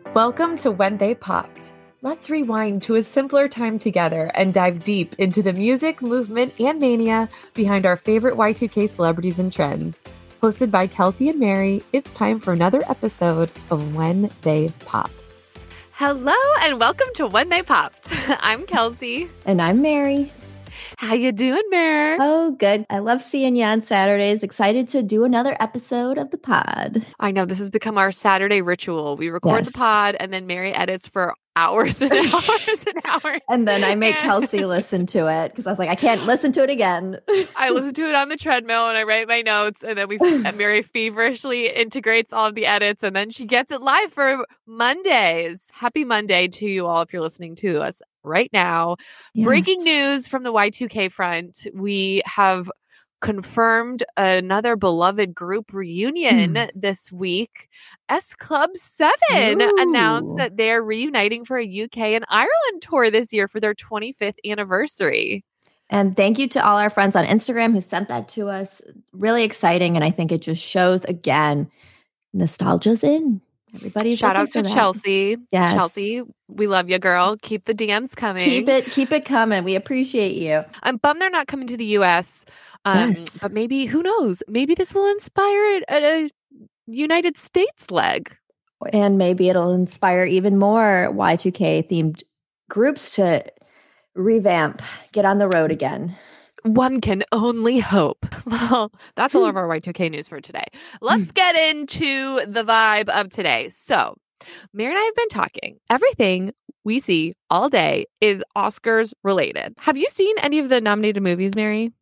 Welcome to When They Popped. Let's rewind to a simpler time together and dive deep into the music, movement, and mania behind our favorite Y2K celebrities and trends. Hosted by Kelsey and Mary, it's time for another episode of When They Popped. Hello and welcome to When They Popped. I'm Kelsey. And I'm Mary. How you doing, Mare? Oh, good. I love seeing you on Saturdays. Excited to do another episode of the pod. I know this has become our Saturday ritual. We record the pod and then Mary edits for hours and hours and hours. And then I make Kelsey listen to it because I was like, I can't listen to it again. I listen to it on the treadmill and I write my notes, and then Mary feverishly integrates all of the edits, and then she gets it live for Mondays. Happy Monday to you all if you're listening to us right now. Yes. Breaking news from the Y2K front. We have confirmed another beloved group reunion this week. S Club 7 announced that they're reuniting for a UK and Ireland tour this year for their 25th anniversary. And thank you to all our friends on Instagram who sent that to us. Really exciting. And I think it just shows again, nostalgia's in. Everybody's shout out to that. Chelsea. Yes. Chelsea, we love you, girl. Keep the DMs coming. Keep it coming. We appreciate you. I'm bummed they're not coming to the US. But maybe, who knows? Maybe this will inspire a United States leg. And maybe it'll inspire even more Y2K themed groups to revamp, get on the road again. One can only hope. Well, that's all of our Y2K news for today. Let's get into the vibe of today. So, Mary and I have been talking. Everything we see all day is Oscars related. Have you seen any of the nominated movies, Mary?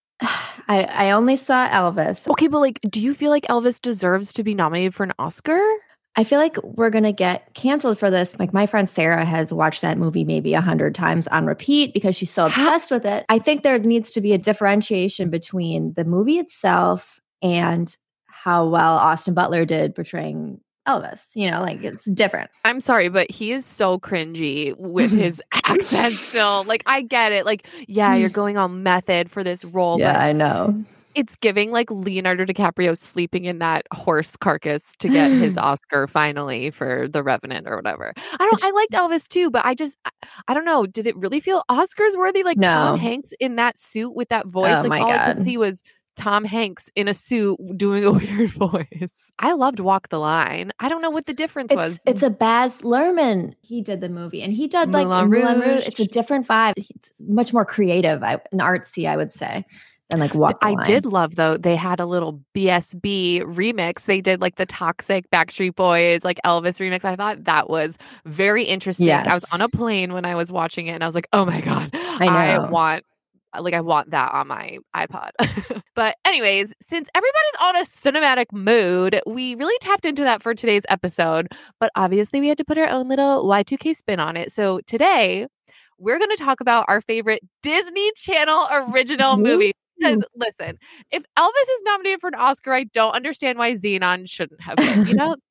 I only saw Elvis. Okay, but do you feel like Elvis deserves to be nominated for an Oscar? I feel like we're going to get canceled for this. Like, my friend Sarah has watched that movie maybe 100 times on repeat because she's so obsessed with it. I think there needs to be a differentiation between the movie itself and how well Austin Butler did portraying Elvis. You know, it's different. I'm sorry, but he is so cringy with his accent still. I get it. You're going on method for this role. Yeah, but I know. It's giving Leonardo DiCaprio sleeping in that horse carcass to get his Oscar finally for The Revenant or whatever. I liked Elvis too, but I don't know. Did it really feel Oscars worthy? No. Tom Hanks in that suit with that voice. Oh, my all God. I could see was Tom Hanks in a suit doing a weird voice. I loved Walk the Line. I don't know what the difference was. It's a Baz Luhrmann. He did the movie, and he did Moulin Rouge. It's a different vibe. It's much more creative and artsy, I would say. And Walk the Line. I did love, though, they had a little BSB remix. They did the Toxic Backstreet Boys, Elvis remix. I thought that was very interesting. Yes. I was on a plane when I was watching it and I was like, oh my God, I know. I want that on my iPod. But anyways, since everybody's on a cinematic mood, we really tapped into that for today's episode. But obviously we had to put our own little Y2K spin on it. So today we're going to talk about our favorite Disney Channel original movies. Because listen, if Elvis is nominated for an Oscar, I don't understand why Xenon shouldn't have been.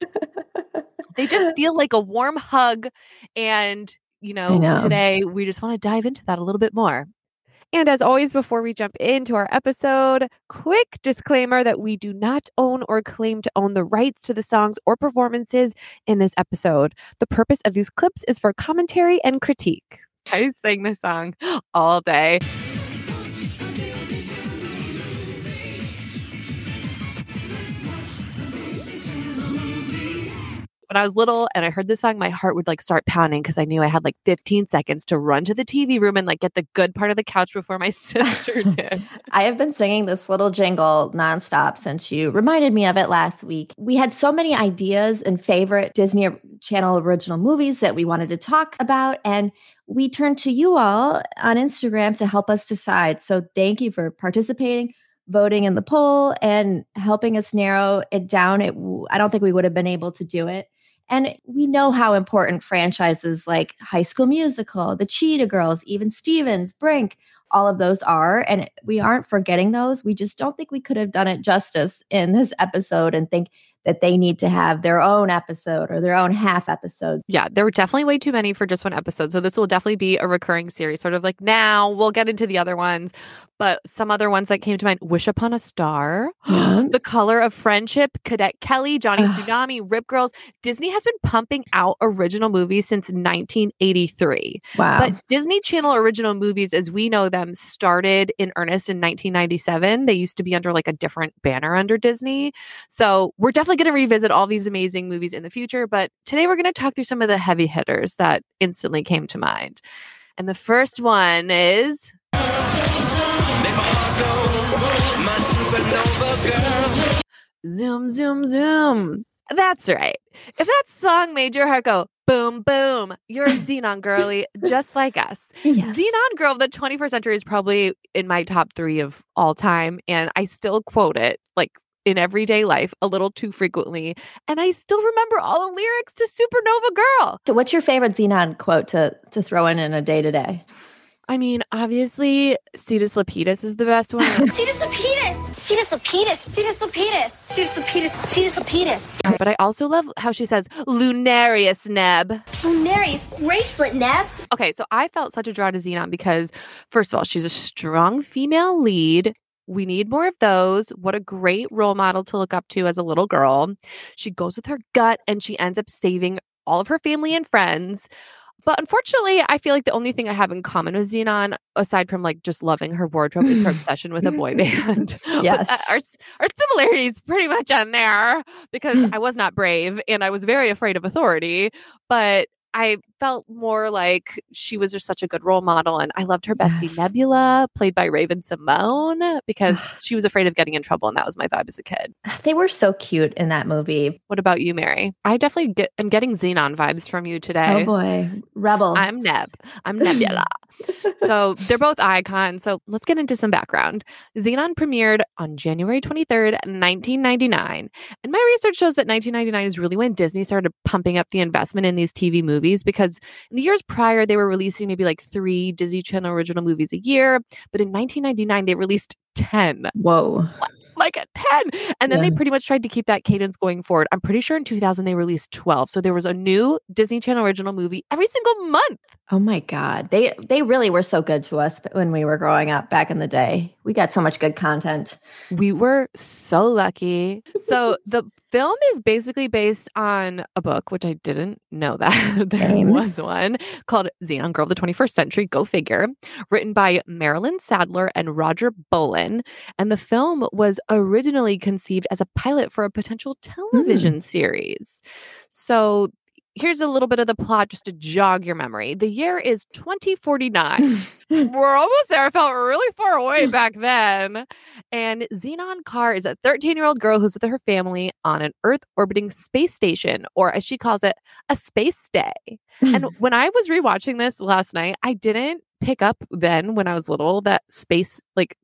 They just feel like a warm hug. And, today we just want to dive into that a little bit more. And as always, before we jump into our episode, quick disclaimer that we do not own or claim to own the rights to the songs or performances in this episode. The purpose of these clips is for commentary and critique. I sang this song all day. When I was little and I heard this song, my heart would start pounding because I knew I had 15 seconds to run to the TV room and get the good part of the couch before my sister did. I have been singing this little jingle nonstop since you reminded me of it last week. We had so many ideas and favorite Disney Channel original movies that we wanted to talk about, and we turned to you all on Instagram to help us decide. So thank you for participating, voting in the poll, and helping us narrow it down. I don't think we would have been able to do it. And we know how important franchises like High School Musical, The Cheetah Girls, even Stevens, Brink, all of those are. And we aren't forgetting those. We just don't think we could have done it justice in this episode and think that they need to have their own episode or their own half episode. Yeah, there were definitely way too many for just one episode. So this will definitely be a recurring series, sort of like now. We'll get into the other ones, but some other ones that came to mind: Wish Upon a Star, The Color of Friendship, Cadet Kelly, Johnny Tsunami, Rip Girls. Disney has been pumping out original movies since 1983. Wow. But Disney Channel original movies, as we know them, started in earnest in 1997. They used to be under like a different banner under Disney. So we're definitely going to revisit all these amazing movies in the future. But today we're going to talk through some of the heavy hitters that instantly came to mind. And the first one is... Zoom, zoom, zoom. That's right. If that song made your heart go boom, boom, you're a Xenon girly, just like us. Yes. Xenon Girl of the 21st Century is probably in my top 3 of all time. And I still quote it like in everyday life a little too frequently. And I still remember all the lyrics to Supernova Girl. So what's your favorite Xenon quote to throw in a day-to-day? I mean, obviously, Cetus Lapidus is the best one. Cetus Lapidus! Cetus Lapidus! Cetus Lapidus! Cetus Lapidus! Cetus Lapidus! But I also love how she says, Lunarius Neb. Lunarius bracelet, Neb. Okay, so I felt such a draw to Xenon because, first of all, she's a strong female lead. We need more of those. What a great role model to look up to as a little girl. She goes with her gut and she ends up saving all of her family and friends. But unfortunately, I feel like the only thing I have in common with Xenon, aside from like just loving her wardrobe, is her obsession with a boy band. Yes. Our similarities pretty much on there because I was not brave and I was very afraid of authority. But I felt more like she was just such a good role model. And I loved her bestie Nebula, played by Raven Simone, because she was afraid of getting in trouble. And that was my vibe as a kid. They were so cute in that movie. What about you, Mary? I definitely am getting Xenon vibes from you today. Oh boy. Rebel. I'm Nebula. So they're both icons. So let's get into some background. Xenon premiered on January 23rd, 1999. And my research shows that 1999 is really when Disney started pumping up the investment in these TV movies, because in the years prior, they were releasing maybe like 3 Disney Channel original movies a year. But in 1999, they released 10. Whoa. Like a 10. And then they pretty much tried to keep that cadence going forward. I'm pretty sure in 2000 they released 12. So there was a new Disney Channel original movie every single month. Oh my God. They really were so good to us when we were growing up back in the day. We got so much good content. We were so lucky. So the film is basically based on a book, which I didn't know that there was one, called Xenon Girl of the 21st Century, go figure, written by Marilyn Sadler and Roger Bolin. And the film was originally conceived as a pilot for a potential television series. So here's a little bit of the plot just to jog your memory. The year is 2049. We're almost there. I felt really far away back then. And Xenon Carr is a 13-year-old girl who's with her family on an Earth-orbiting space station, or as she calls it, a space stay. And when I was rewatching this last night, I didn't pick up then when I was little that space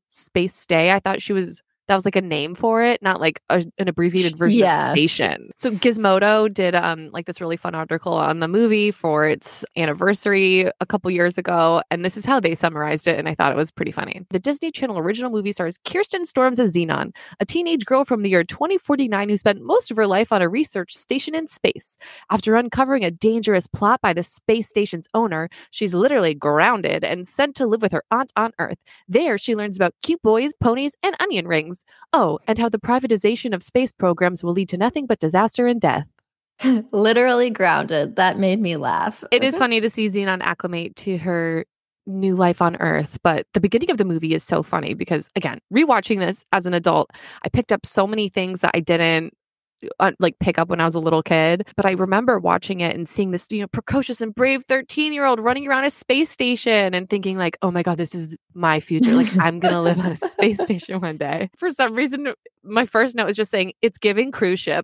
stay. I thought that was like a name for it, not like an abbreviated version of station. So Gizmodo did like this really fun article on the movie for its anniversary a couple years ago. And this is how they summarized it. And I thought it was pretty funny. The Disney Channel original movie stars Kirsten Storms as Xenon, a teenage girl from the year 2049 who spent most of her life on a research station in space. After uncovering a dangerous plot by the space station's owner, she's literally grounded and sent to live with her aunt on Earth. There, she learns about cute boys, ponies, and onion rings. Oh, and how the privatization of space programs will lead to nothing but disaster and death. Literally grounded. That made me laugh. It is funny to see Xenon acclimate to her new life on Earth, but the beginning of the movie is so funny because, again, rewatching this as an adult, I picked up so many things that I didn't pick up when I was a little kid. But I remember watching it and seeing this, precocious and brave 13-year-old running around a space station and thinking like, oh my God, this is my future. Like I'm going to live on a space station one day. For some reason, my first note was just saying it's giving cruise ship.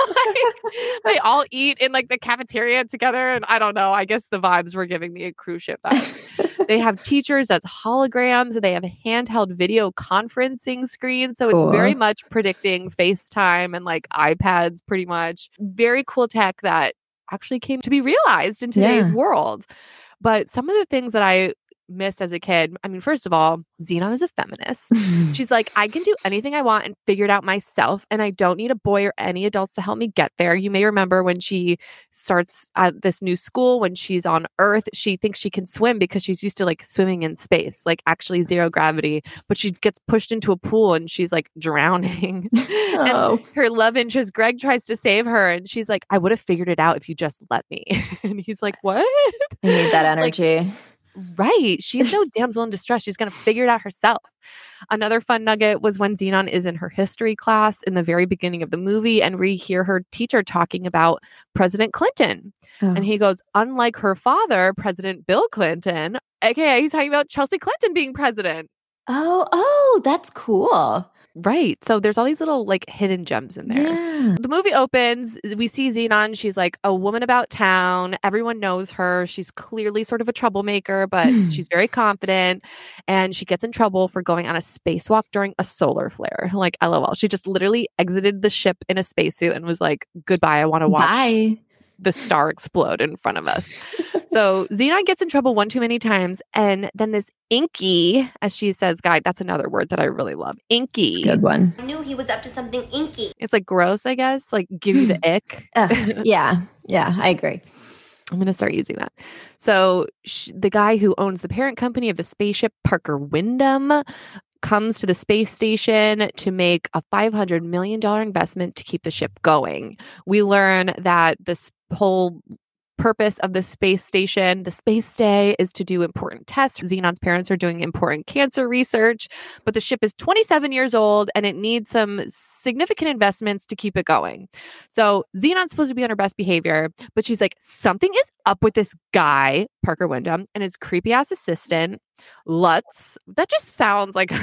They all eat in like the cafeteria together. And I don't know, I guess the vibes were giving me a cruise ship vibes. They have teachers as holograms. They have handheld video conferencing screens. So it's very much predicting FaceTime and like iPads pretty much. Very cool tech that actually came to be realized in today's world. But some of the things that I missed as a kid. I mean, first of all, Xenon is a feminist. She's like, I can do anything I want and figure it out myself. And I don't need a boy or any adults to help me get there. You may remember when she starts at this new school, when she's on Earth, she thinks she can swim because she's used to like swimming in space, like actually zero gravity. But she gets pushed into a pool and she's like drowning. And her love interest, Greg, tries to save her. And she's like, I would have figured it out if you just let me. And he's like, what? I need that energy. Like, right. She's no damsel in distress. She's going to figure it out herself. Another fun nugget was when Xenon is in her history class in the very beginning of the movie, and we hear her teacher talking about President Clinton. And he goes, unlike her father, President Bill Clinton, aka he's talking about Chelsea Clinton being president. Oh, that's cool. Right. So there's all these little like hidden gems in there. Yeah. The movie opens. We see Xenon. She's like a woman about town. Everyone knows her. She's clearly sort of a troublemaker, but she's very confident. And she gets in trouble for going on a spacewalk during a solar flare. Like, LOL. She just literally exited the ship in a spacesuit and was like, goodbye. I want to watch the star explode in front of us. So Xenon gets in trouble one too many times. And then this Inky, as she says, guy, that's another word that I really love. Inky. It's a good one. I knew he was up to something inky. It's like gross, I guess. Like give you the ick. Yeah, I agree. I'm going to start using that. So the guy who owns the parent company of the spaceship, Parker Wyndham, comes to the space station to make a $500 million investment to keep the ship going. We learn that this whole purpose of the space station, the space stay, is to do important tests. Xenon's parents are doing important cancer research, but the ship is 27 years old and it needs some significant investments to keep it going. So Xenon's supposed to be on her best behavior, but she's like, something is up with this guy, Parker Wyndham, and his creepy ass assistant, Lutz. That just sounds like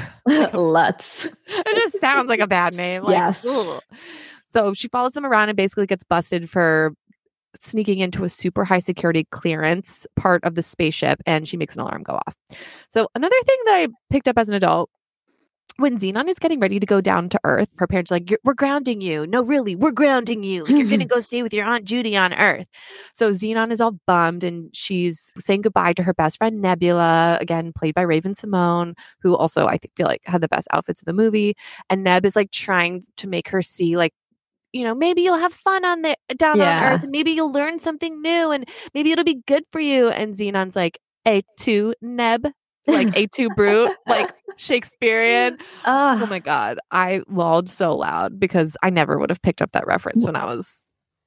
Lutz. It just sounds like a bad name. Like, yes. Ugh. So she follows him around and basically gets busted for sneaking into a super high security clearance part of the spaceship, and she makes an alarm go off. So another thing that I picked up as an adult, when Xenon is getting ready to go down to Earth, her parents are like, we're grounding you. No, really, we're grounding you. Like, you're going to go stay with your Aunt Judy on Earth. So Xenon is all bummed, and she's saying goodbye to her best friend, Nebula, again, played by Raven-Symoné, who also, I feel like, had the best outfits in the movie. And Neb is like trying to make her see, like, you know, maybe you'll have fun on on Earth, and maybe you'll learn something new, and maybe it'll be good for you. And Xenon's like, A2 Neb, like A2 Brute, like Shakespearean. Oh my God. I lolled so loud because I never would have picked up that reference when I was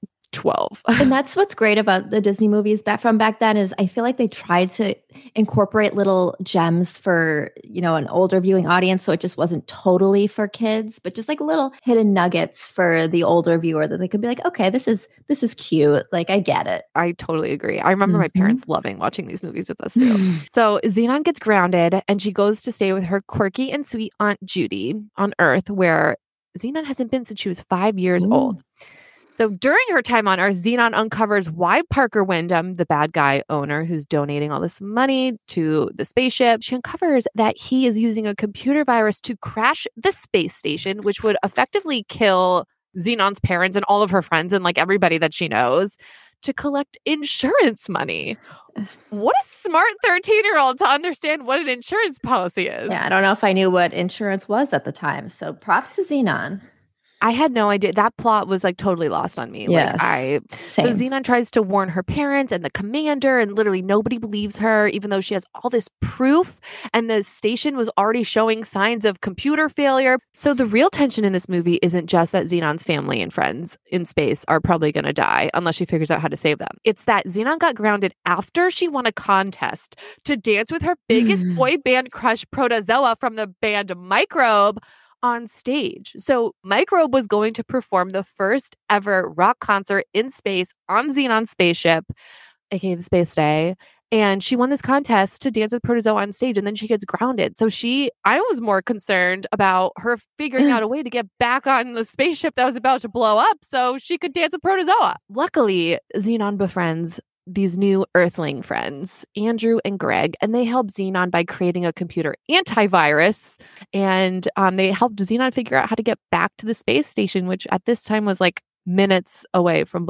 12. And that's what's great about the Disney movies from back then is I feel like they tried to incorporate little gems for, you know, an older viewing audience. So it just wasn't totally for kids, but just like little hidden nuggets for the older viewer that they could be like, okay, this is cute. Like, I get it. I totally agree. I remember my parents loving watching these movies with us too. So Xenon gets grounded and she goes to stay with her quirky and sweet Aunt Judy on Earth, where Xenon hasn't been since she was 5 years old. So during her time on Earth, Xenon uncovers why Parker Wyndham, the bad guy owner who's donating all this money to the spaceship, she uncovers that he is using a computer virus to crash the space station, which would effectively kill Xenon's parents and all of her friends and like everybody that she knows, to collect insurance money. What a smart 13-year-old to understand what an insurance policy is. Yeah, I don't know if I knew what insurance was at the time. So props to Xenon. I had no idea. That plot was like totally lost on me. Yes. So Xenon tries to warn her parents and the commander, and literally nobody believes her, even though she has all this proof. And the station was already showing signs of computer failure. So the real tension in this movie isn't just that Xenon's family and friends in space are probably going to die unless she figures out how to save them. It's that Xenon got grounded after she won a contest to dance with her biggest boy band crush, Protozoa, from the band Microbe, on stage. So Microbe was going to perform the first ever rock concert in space on Xenon's spaceship, aka the Space Day. And she won this contest to dance with Protozoa on stage, and then she gets grounded. So I was more concerned about her figuring out a way to get back on the spaceship that was about to blow up so she could dance with Protozoa. Luckily, Xenon befriends these new Earthling friends, Andrew and Greg, and they help Xenon by creating a computer antivirus. And they helped Xenon figure out how to get back to the space station, which at this time was like minutes away from blowing up.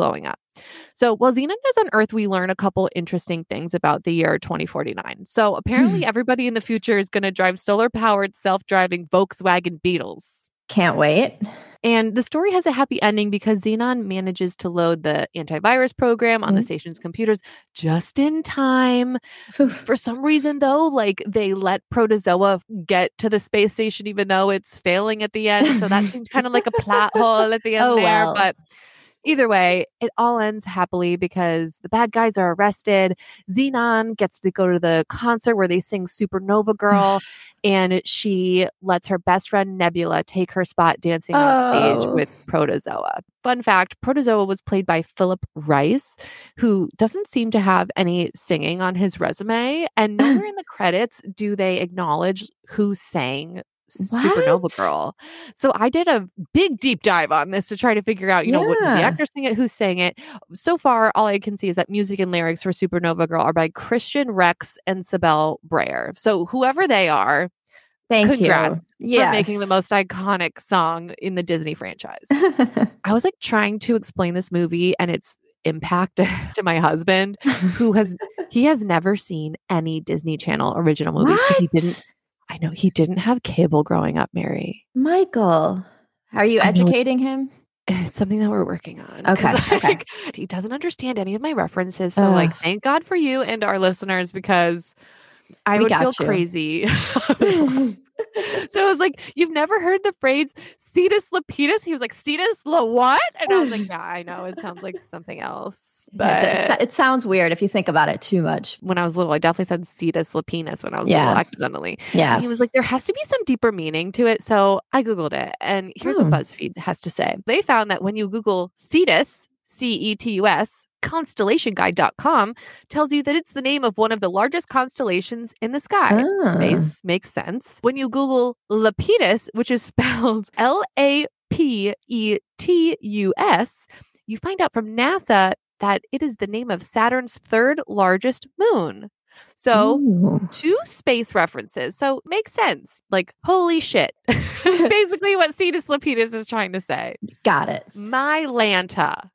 So while Xenon is on Earth, we learn a couple interesting things about the year 2049. So apparently everybody in the future is going to drive solar-powered, self-driving Volkswagen Beetles. Can't wait. And the story has a happy ending because Xenon manages to load the antivirus program on the station's computers just in time. For some reason, though, like they let Protozoa get to the space station even though it's failing at the end. So that seemed kind of like a plot hole at the end there. Well. But either way, it all ends happily because the bad guys are arrested. Xenon gets to go to the concert where they sing Supernova Girl, and she lets her best friend Nebula take her spot dancing on stage with Protozoa. Fun fact, Protozoa was played by Philip Rice, who doesn't seem to have any singing on his resume, and nowhere in the credits do they acknowledge who sang Supernova Girl. So I did a big deep dive on this to try to figure out, what did the actor sing it, who sang it. So far, all I can see is that music and lyrics for Supernova Girl are by Christian Rex and Sibel Brayer. So whoever they are, congrats for making the most iconic song in the Disney franchise. I was like trying to explain this movie and its impact to my husband, who has never seen any Disney Channel original movies because he didn't have cable growing up, Mary. Michael, are you educating him? It's something that we're working on. Okay. He doesn't understand any of my references. So thank God for you and our listeners because I would feel crazy. So I was like, you've never heard the phrase Cetus Lapidus? He was like, Cetus La what? And I was like, yeah, I know. It sounds like something else. But it sounds weird if you think about it too much. When I was little, I definitely said Cetus Lapinus when I was little accidentally. Yeah. And he was like, there has to be some deeper meaning to it. So I Googled it. And here's what BuzzFeed has to say. They found that when you Google Cetus, Cetus, constellationguide.com tells you that it's the name of one of the largest constellations in the sky. Space makes sense. When you Google Lapidus, which is spelled Lapetus, you find out from NASA that it is the name of Saturn's third largest moon. So 2 space references. So makes sense. Like, holy shit. Basically what Cetus Lapidus is trying to say. Got it. My Lanta.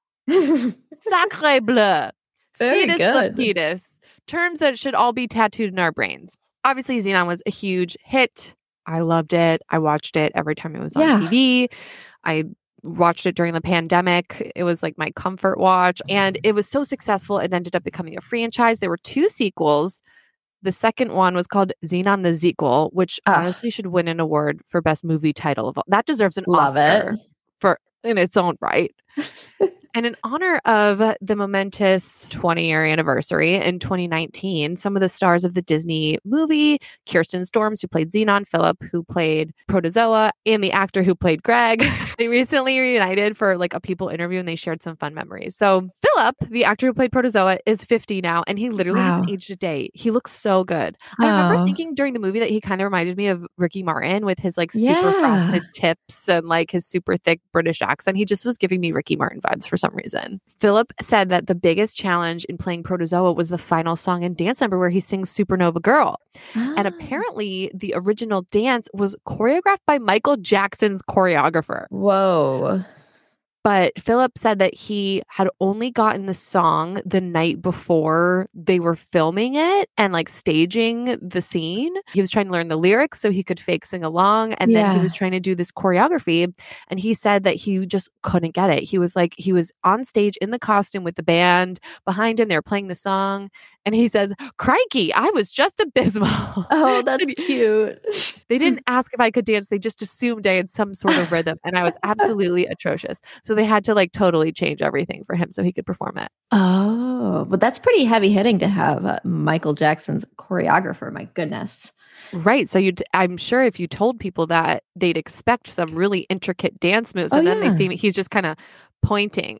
Sacre bleu. Cetus Lapidus. Terms that should all be tattooed in our brains. Obviously, Xenon was a huge hit. I loved it. I watched it every time it was on TV. I watched it during the pandemic. It was like my comfort watch. And it was so successful, it ended up becoming a franchise. There were 2 sequels. The second one was called Xenon the Sequel, which honestly should win an award for best movie title of all. That deserves an Oscar in its own right. And in honor of the momentous 20-year anniversary in 2019, some of the stars of the Disney movie, Kirsten Storms, who played Xenon, Philip, who played Protozoa, and the actor who played Greg, they recently reunited for like a People interview and they shared some fun memories. So Philip, the actor who played Protozoa, is 50 now, and he literally has aged a day. He looks so good. I remember thinking during the movie that he kind of reminded me of Ricky Martin with his like super frosted tips and like his super thick British accent. He just was giving me Ricky Martin vibes for some reason. Philip said that the biggest challenge in playing Protozoa was the final song and dance number where he sings Supernova Girl. And apparently the original dance was choreographed by Michael Jackson's choreographer. Whoa. But Philip said that he had only gotten the song the night before they were filming it and like staging the scene. He was trying to learn the lyrics so he could fake sing along. And then he was trying to do this choreography. And he said that he just couldn't get it. He was on stage in the costume with the band behind him. They were playing the song. And he says, crikey, I was just abysmal. Oh, that's cute. They didn't ask if I could dance. They just assumed I had some sort of rhythm. And I was absolutely atrocious. So they had to like totally change everything for him so he could perform it. Oh, but that's pretty heavy hitting to have Michael Jackson's choreographer. My goodness. Right. So I'm sure if you told people that, they'd expect some really intricate dance moves. And then they see he's just kind of pointing.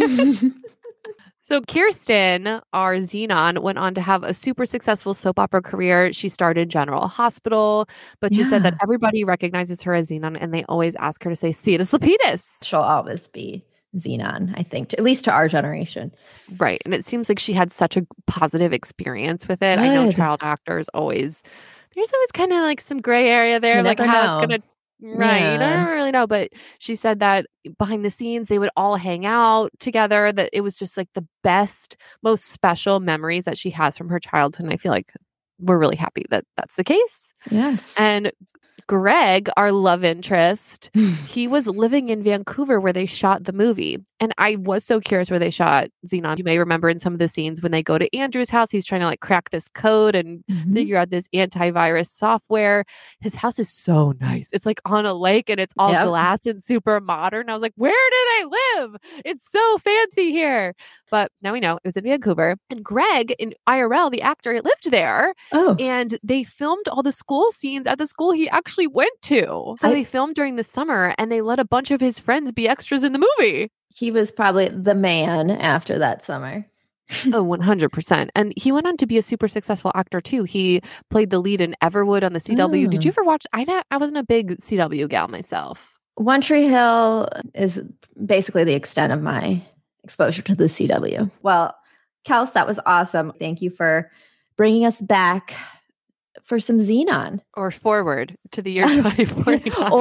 So Kirsten, our Xenon, went on to have a super successful soap opera career. She started General Hospital, but she said that everybody recognizes her as Xenon and they always ask her to say Cetus Lapidus. She'll always be Xenon, I think, at least to our generation. Right. And it seems like she had such a positive experience with it. Good. I know child actors there's always kind of like some gray area there. You like never how know. it's going to Right. You Yeah. don't really know, but she said that behind the scenes, they would all hang out together, that it was just like the best, most special memories that she has from her childhood. And I feel like we're really happy that that's the case. Yes. And Greg, our love interest, he was living in Vancouver where they shot the movie. And I was so curious where they shot Xenon. You may remember in some of the scenes when they go to Andrew's house, he's trying to like crack this code and figure out this antivirus software. His house is so nice. It's like on a lake and it's all glass and super modern. I was like, where do they live? It's so fancy here. But now we know it was in Vancouver. And Greg in IRL, the actor, lived there. Oh. And they filmed all the school scenes at the school he actually went to. So they filmed during the summer and they let a bunch of his friends be extras in the movie. He was probably the man after that summer. Oh, 100%. And he went on to be a super successful actor too. He played the lead in Everwood on the CW. Did you ever watch? I wasn't a big CW gal myself. One Tree Hill is basically the extent of my exposure to the CW. Well, Kels, that was awesome. Thank you for bringing us back for some Xenon. Or forward to the year 2049.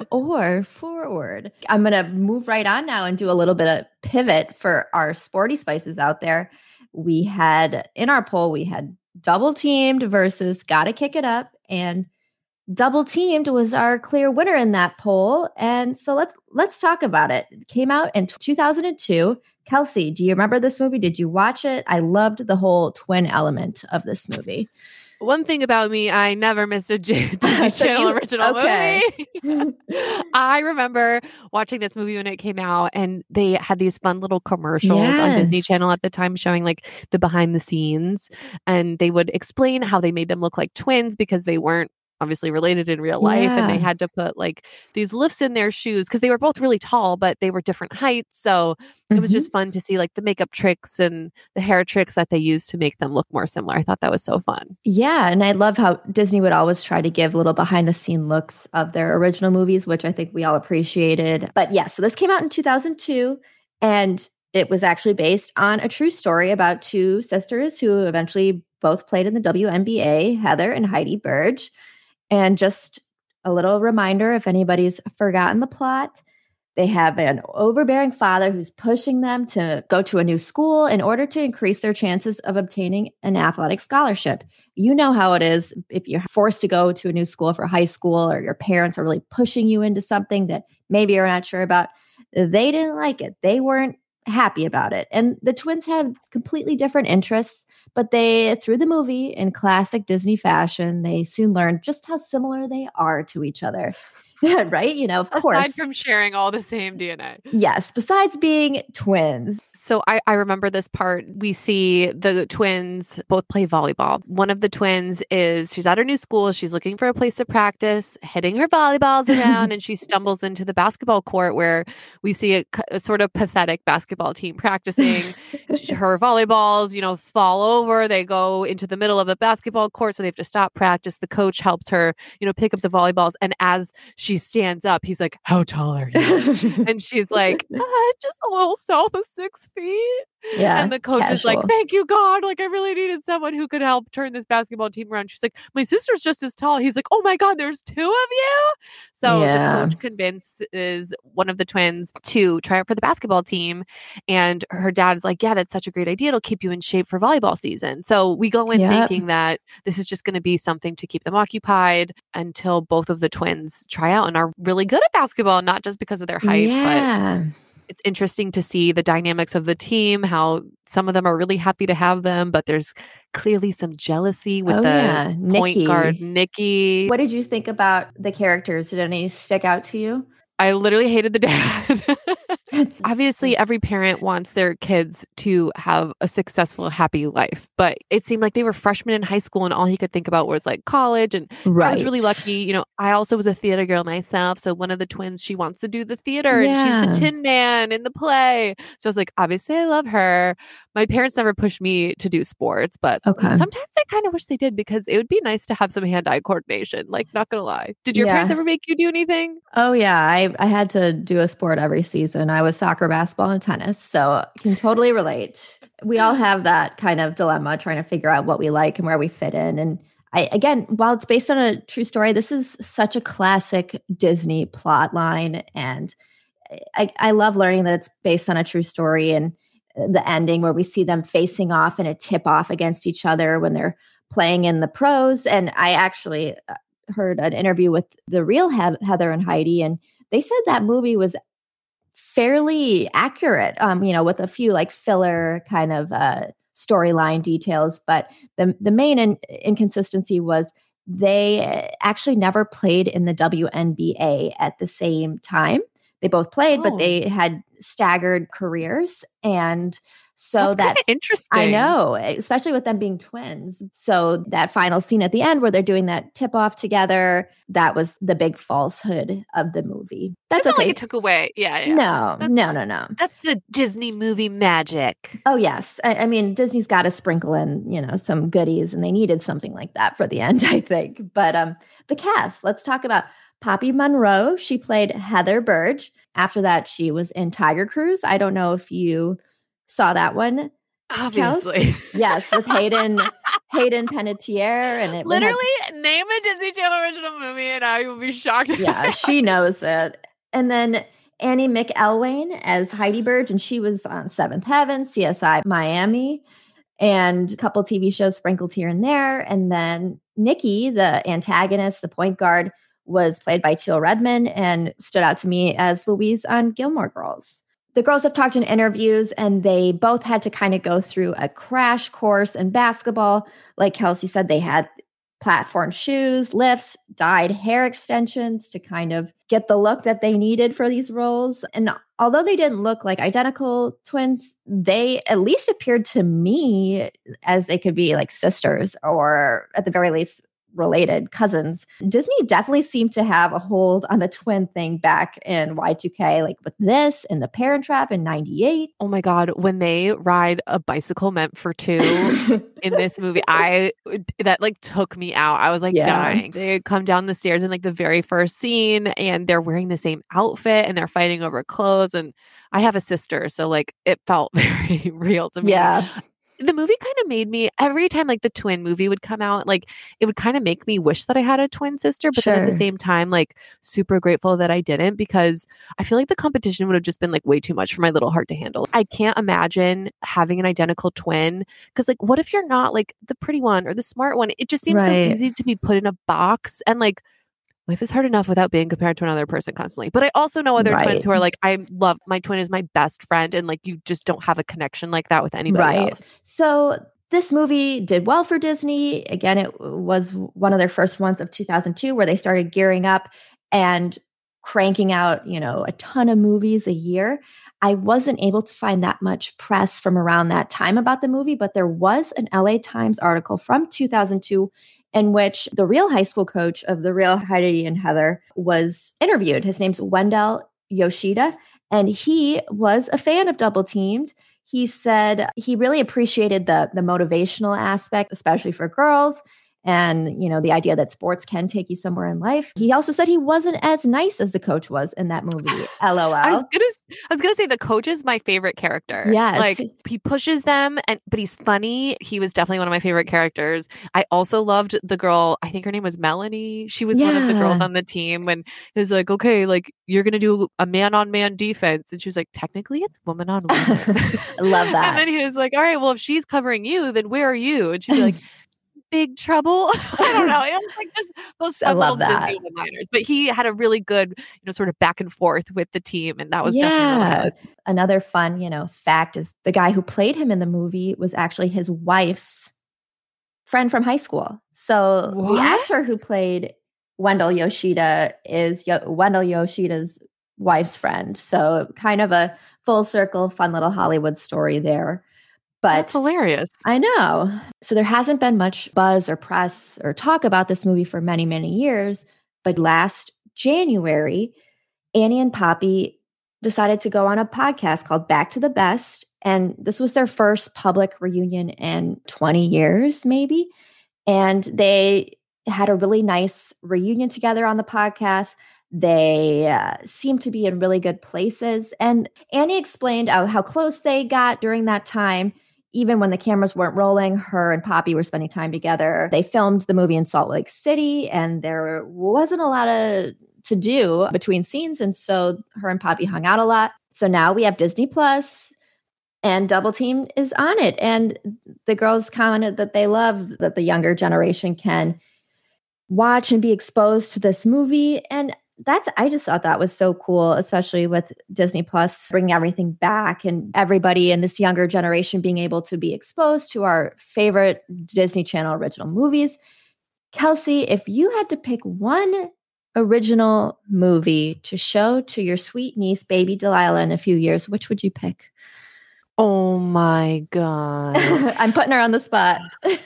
or forward. I'm going to move right on now and do a little bit of pivot for our sporty spices out there. We had, in our poll, we had Double Teamed versus Gotta Kick It Up. And Double Teamed was our clear winner in that poll. And so let's talk about it. It came out in 2002. Kelsey, do you remember this movie? Did you watch it? I loved the whole twin element of this movie. One thing about me, I never missed a Disney Channel original movie. I remember watching this movie when it came out, and they had these fun little commercials on Disney Channel at the time showing like the behind the scenes, and they would explain how they made them look like twins because they weren't obviously related in real life, and they had to put like these lifts in their shoes because they were both really tall, but they were different heights. So it was just fun to see like the makeup tricks and the hair tricks that they used to make them look more similar. I thought that was so fun. Yeah, and I love how Disney would always try to give little behind the scene looks of their original movies, which I think we all appreciated. But yeah, so this came out in 2002, and it was actually based on a true story about two sisters who eventually both played in the WNBA, Heather and Heidi Burge. And just a little reminder, if anybody's forgotten the plot, they have an overbearing father who's pushing them to go to a new school in order to increase their chances of obtaining an athletic scholarship. You know how it is if you're forced to go to a new school for high school, or your parents are really pushing you into something that maybe you're not sure about. They didn't like it. They weren't happy about it. And the twins had completely different interests, but they, through the movie in classic Disney fashion, they soon learned just how similar they are to each other. Right? You know, of course. Aside from sharing all the same DNA. Yes, besides being twins. So I remember this part. We see the twins both play volleyball. One of the twins she's at her new school. She's looking for a place to practice, hitting her volleyballs around, and she stumbles into the basketball court where we see a sort of pathetic basketball team practicing. Her volleyballs, fall over. They go into the middle of the basketball court, so they have to stop practice. The coach helps her, pick up the volleyballs. And as she stands up, he's like, "How tall are you?" And she's like, "Just a little south of 6 feet." Yeah. And the coach is like, "Thank you, God. Like, I really needed someone who could help turn this basketball team around." She's like, "My sister's just as tall." He's like, "Oh my God, there's two of you?" So the coach convinces one of the twins to try out for the basketball team. And her dad's like, "Yeah, that's such a great idea. It'll keep you in shape for volleyball season." So we go in thinking that this is just going to be something to keep them occupied until both of the twins try out and are really good at basketball, not just because of their height, but it's interesting to see the dynamics of the team, how some of them are really happy to have them, but there's clearly some jealousy with the point guard, Nikki. What did you think about the characters? Did any stick out to you? I literally hated the dad. Obviously, every parent wants their kids to have a successful, happy life. But it seemed like they were freshmen in high school and all he could think about was like college. And I was really lucky. I also was a theater girl myself. So one of the twins, she wants to do the theater and she's the Tin Man in the play. So I was like, obviously, I love her. My parents never pushed me to do sports, but sometimes I kind of wish they did because it would be nice to have some hand-eye coordination. Like, not going to lie. Did your parents ever make you do anything? Oh, yeah. I had to do a sport every season. I was soccer, basketball, and tennis. So I can totally relate. We all have that kind of dilemma trying to figure out what we like and where we fit in. And Again, while it's based on a true story, this is such a classic Disney plot line. And I love learning that it's based on a true story, and the ending where we see them facing off in a tip off against each other when they're playing in the pros. And I actually heard an interview with the real Heather and Heidi, and they said that movie was fairly accurate, with a few like filler kind of storyline details. But the main inconsistency was they actually never played in the WNBA at the same time. They both played, but they had staggered careers. And so that's interesting. I know, especially with them being twins. So that final scene at the end where they're doing that tip off together, that was the big falsehood of the movie. That's it's okay. Not like it took away. Yeah. No. That's the Disney movie magic. Oh, yes. I mean, Disney's got to sprinkle in, some goodies, and they needed something like that for the end, I think. But the cast, let's talk about Poppy Monroe. She played Heather Burge. After that, she was in Tiger Cruise. I don't know if you saw that one. Obviously. Yes, with Hayden Panettiere. And it literally name a Disney Channel original movie and I will be shocked. Yeah, she knows it. And then Annie McElwain as Heidi Burge, and she was on Seventh Heaven, CSI Miami, and a couple TV shows sprinkled here and there. And then Nikki, the antagonist, the point guard, was played by Teal Redman and stood out to me as Louise on Gilmore Girls. The girls have talked in interviews, and they both had to kind of go through a crash course in basketball. Like Kelsey said, they had platform shoes, lifts, dyed hair extensions to kind of get the look that they needed for these roles. And although they didn't look like identical twins, they at least appeared to me as they could be like sisters, or at the very least related cousins. Disney definitely seemed to have a hold on the twin thing back in Y2K, like with this and The Parent Trap in 98. Oh my God, when they ride a bicycle meant for two in this movie, that like took me out. I was like dying. They come down the stairs in like the very first scene, and they're wearing the same outfit and they're fighting over clothes. And I have a sister, so like it felt very real to me. Yeah. The movie kind of made me, every time like the twin movie would come out, like it would kind of make me wish that I had a twin sister, but then at the same time, like super grateful that I didn't, because I feel like the competition would have just been like way too much for my little heart to handle. I can't imagine having an identical twin, because like what if you're not like the pretty one or the smart one? It just seems so easy to be put in a box, and like life is hard enough without being compared to another person constantly. But I also know other twins who are like, I love my twin is my best friend. And like, you just don't have a connection like that with anybody else. So this movie did well for Disney. Again, it was one of their first ones of 2002 where they started gearing up and cranking out, a ton of movies a year. I wasn't able to find that much press from around that time about the movie, but there was an LA Times article from 2002 in which the real high school coach of the real Heidi and Heather was interviewed. His name's Wendell Yoshida, and he was a fan of Double Teamed. He said he really appreciated the motivational aspect, especially for girls, and the idea that sports can take you somewhere in life. He also said he wasn't as nice as the coach was in that movie. LOL. I was gonna say the coach is my favorite character. Yes, like he pushes them, but he's funny. He was definitely one of my favorite characters. I also loved the girl. I think her name was Melanie. She was one of the girls on the team. When it was like, okay, like you're gonna do a man-on-man defense, and she was like, technically, it's woman-on-woman. I love that. And then he was like, all right, well, if she's covering you, then where are you? And she'd be like, Big Trouble. I don't know. It was like those fun little Disney one-liners. But he had a really good, sort of back and forth with the team, and that was definitely really good. Another fun, fact is the guy who played him in the movie was actually his wife's friend from high school. So the actor who played Wendell Yoshida is Wendell Yoshida's wife's friend. So kind of a full circle, fun little Hollywood story there. But that's hilarious. I know. So there hasn't been much buzz or press or talk about this movie for many, many years. But last January, Annie and Poppy decided to go on a podcast called Back to the Best. And this was their first public reunion in 20 years, maybe. And they had a really nice reunion together on the podcast. They seem to be in really good places. And Annie explained how close they got during that time. even when the cameras weren't rolling, her and Poppy were spending time together. They filmed the movie in Salt Lake City, and there wasn't a lot to do between scenes. And so her and Poppy hung out a lot. So now we have Disney Plus, and Double Team is on it. And the girls commented that they love that the younger generation can watch and be exposed to this movie. And I just thought that was so cool, especially with Disney Plus bringing everything back and everybody in this younger generation being able to be exposed to our favorite Disney Channel original movies. Kelsey, if you had to pick one original movie to show to your sweet niece, baby Delilah, in a few years, which would you pick? Oh my God. I'm putting her on the spot.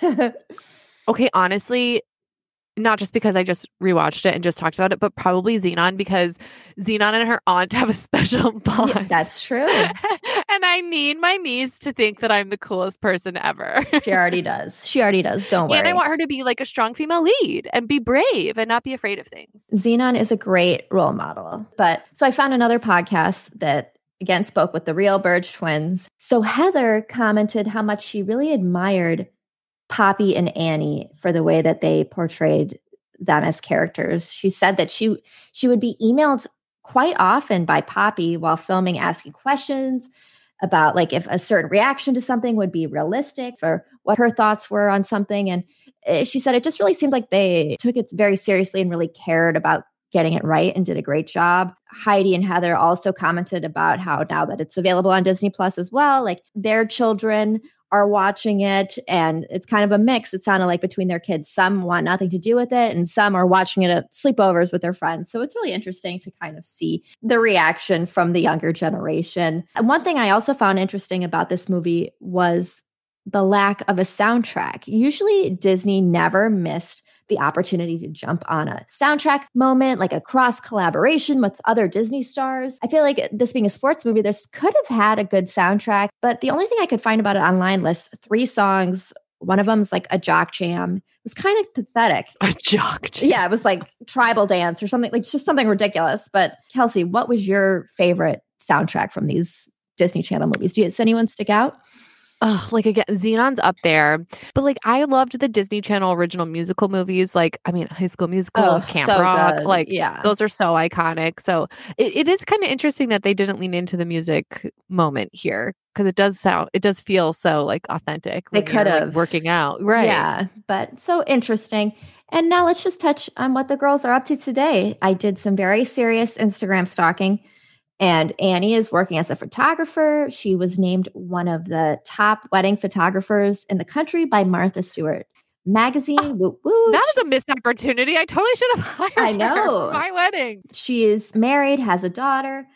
Okay, honestly, not just because I just rewatched it and just talked about it, but probably Xenon, because Xenon and her aunt have a special bond. Yeah, that's true. And I need my niece to think that I'm the coolest person ever. She already does. Don't worry. And I want her to be like a strong female lead and be brave and not be afraid of things. Xenon is a great role model. So I found another podcast that, again, spoke with the real Burge twins. So Heather commented how much she really admired Poppy and Annie for the way that they portrayed them as characters. She said that she would be emailed quite often by Poppy while filming, asking questions about like if a certain reaction to something would be realistic, or what her thoughts were on something. And she said it just really seemed like they took it very seriously and really cared about getting it right and did a great job. Heidi and Heather also commented about how now that it's available on Disney Plus as well, like their children are watching it, and it's kind of a mix. It sounded like between their kids, some want nothing to do with it, and some are watching it at sleepovers with their friends. So it's really interesting to kind of see the reaction from the younger generation. And one thing I also found interesting about this movie was the lack of a soundtrack. Usually Disney never missed the opportunity to jump on a soundtrack moment, like a cross collaboration with other Disney stars. I feel like this being a sports movie, this could have had a good soundtrack, but the only thing I could find about it online lists 3 songs. One of them is like a jock jam. It was kind of pathetic. A jock jam? Yeah, it was like tribal dance or something, like just something ridiculous. But Kelsey, what was your favorite soundtrack from these Disney Channel movies? Does anyone stick out? Like again, Xenon's up there, but like I loved the Disney Channel original musical movies. Like, I mean, High School Musical, Camp Rock, good. Like yeah, those are so iconic. So it is kind of interesting that they didn't lean into the music moment here, because it does feel so like authentic. They could have like, working out, right? Yeah, but so interesting. And now let's just touch on what the girls are up to today. I did some very serious Instagram stalking. And Annie is working as a photographer. She was named one of the top wedding photographers in the country by Martha Stewart magazine. Woo, woo. That was a missed opportunity. I totally should have hired her for my wedding. She is married, has a daughter.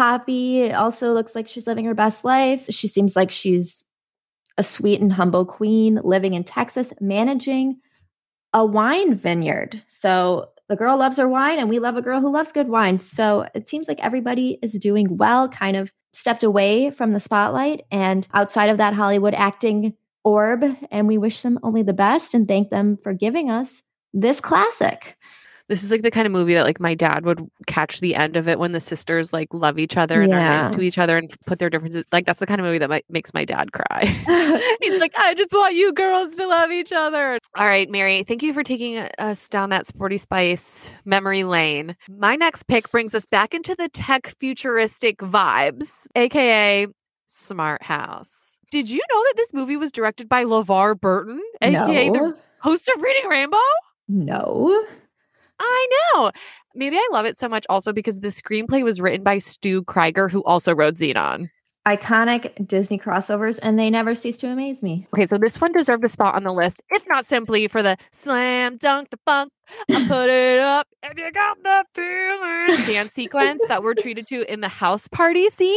Poppy also looks like she's living her best life. She seems like she's a sweet and humble queen living in Texas, managing a wine vineyard. So the girl loves her wine, and we love a girl who loves good wine. So it seems like everybody is doing well, kind of stepped away from the spotlight and outside of that Hollywood acting orb. And we wish them only the best and thank them for giving us this classic. This is like the kind of movie that like my dad would catch the end of it when the sisters like love each other and are nice to each other and put their differences. Like that's the kind of movie that makes my dad cry. He's like, I just want you girls to love each other. All right, Mary, thank you for taking us down that Sporty Spice memory lane. My next pick brings us back into the tech futuristic vibes, aka Smart House. Did you know that this movie was directed by LeVar Burton, aka the host of Reading Rainbow? No. I know. Maybe I love it so much also because the screenplay was written by Stu Krieger, who also wrote Xenon. Iconic Disney crossovers, and they never cease to amaze me. Okay, so this one deserved a spot on the list, if not simply for the slam dunk the funk, I put it up if you got the feeling dance sequence that we're treated to in the house party scene.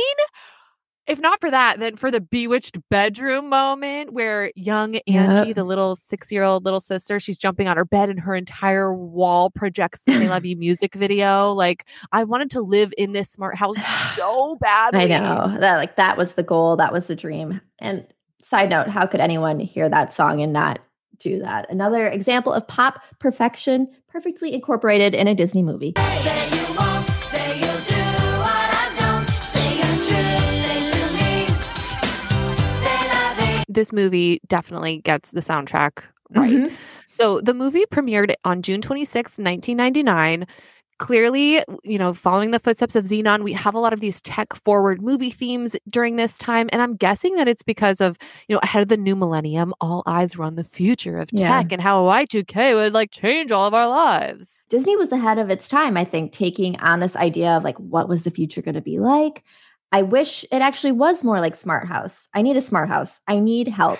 If not for that, then for the bewitched bedroom moment where young Angie, the little 6-year-old little sister, she's jumping on her bed and her entire wall projects the I Love You music video. Like, I wanted to live in this smart house so badly. I know. That was the goal. That was the dream. And side note, how could anyone hear that song and not do that? Another example of pop perfection perfectly incorporated in a Disney movie. Say you won't, say you'll do what I don't, say you're true, say to me, say la vie. this movie definitely gets the soundtrack right. So the movie premiered on June 26, 1999. Clearly, following the footsteps of Xenon, we have a lot of these tech-forward movie themes during this time. And I'm guessing that it's because of, ahead of the new millennium, all eyes were on the future of tech and how Y2K would change all of our lives. Disney was ahead of its time, I think, taking on this idea of what was the future going to be like? I wish it actually was more like Smart House. I need a smart house. I need help.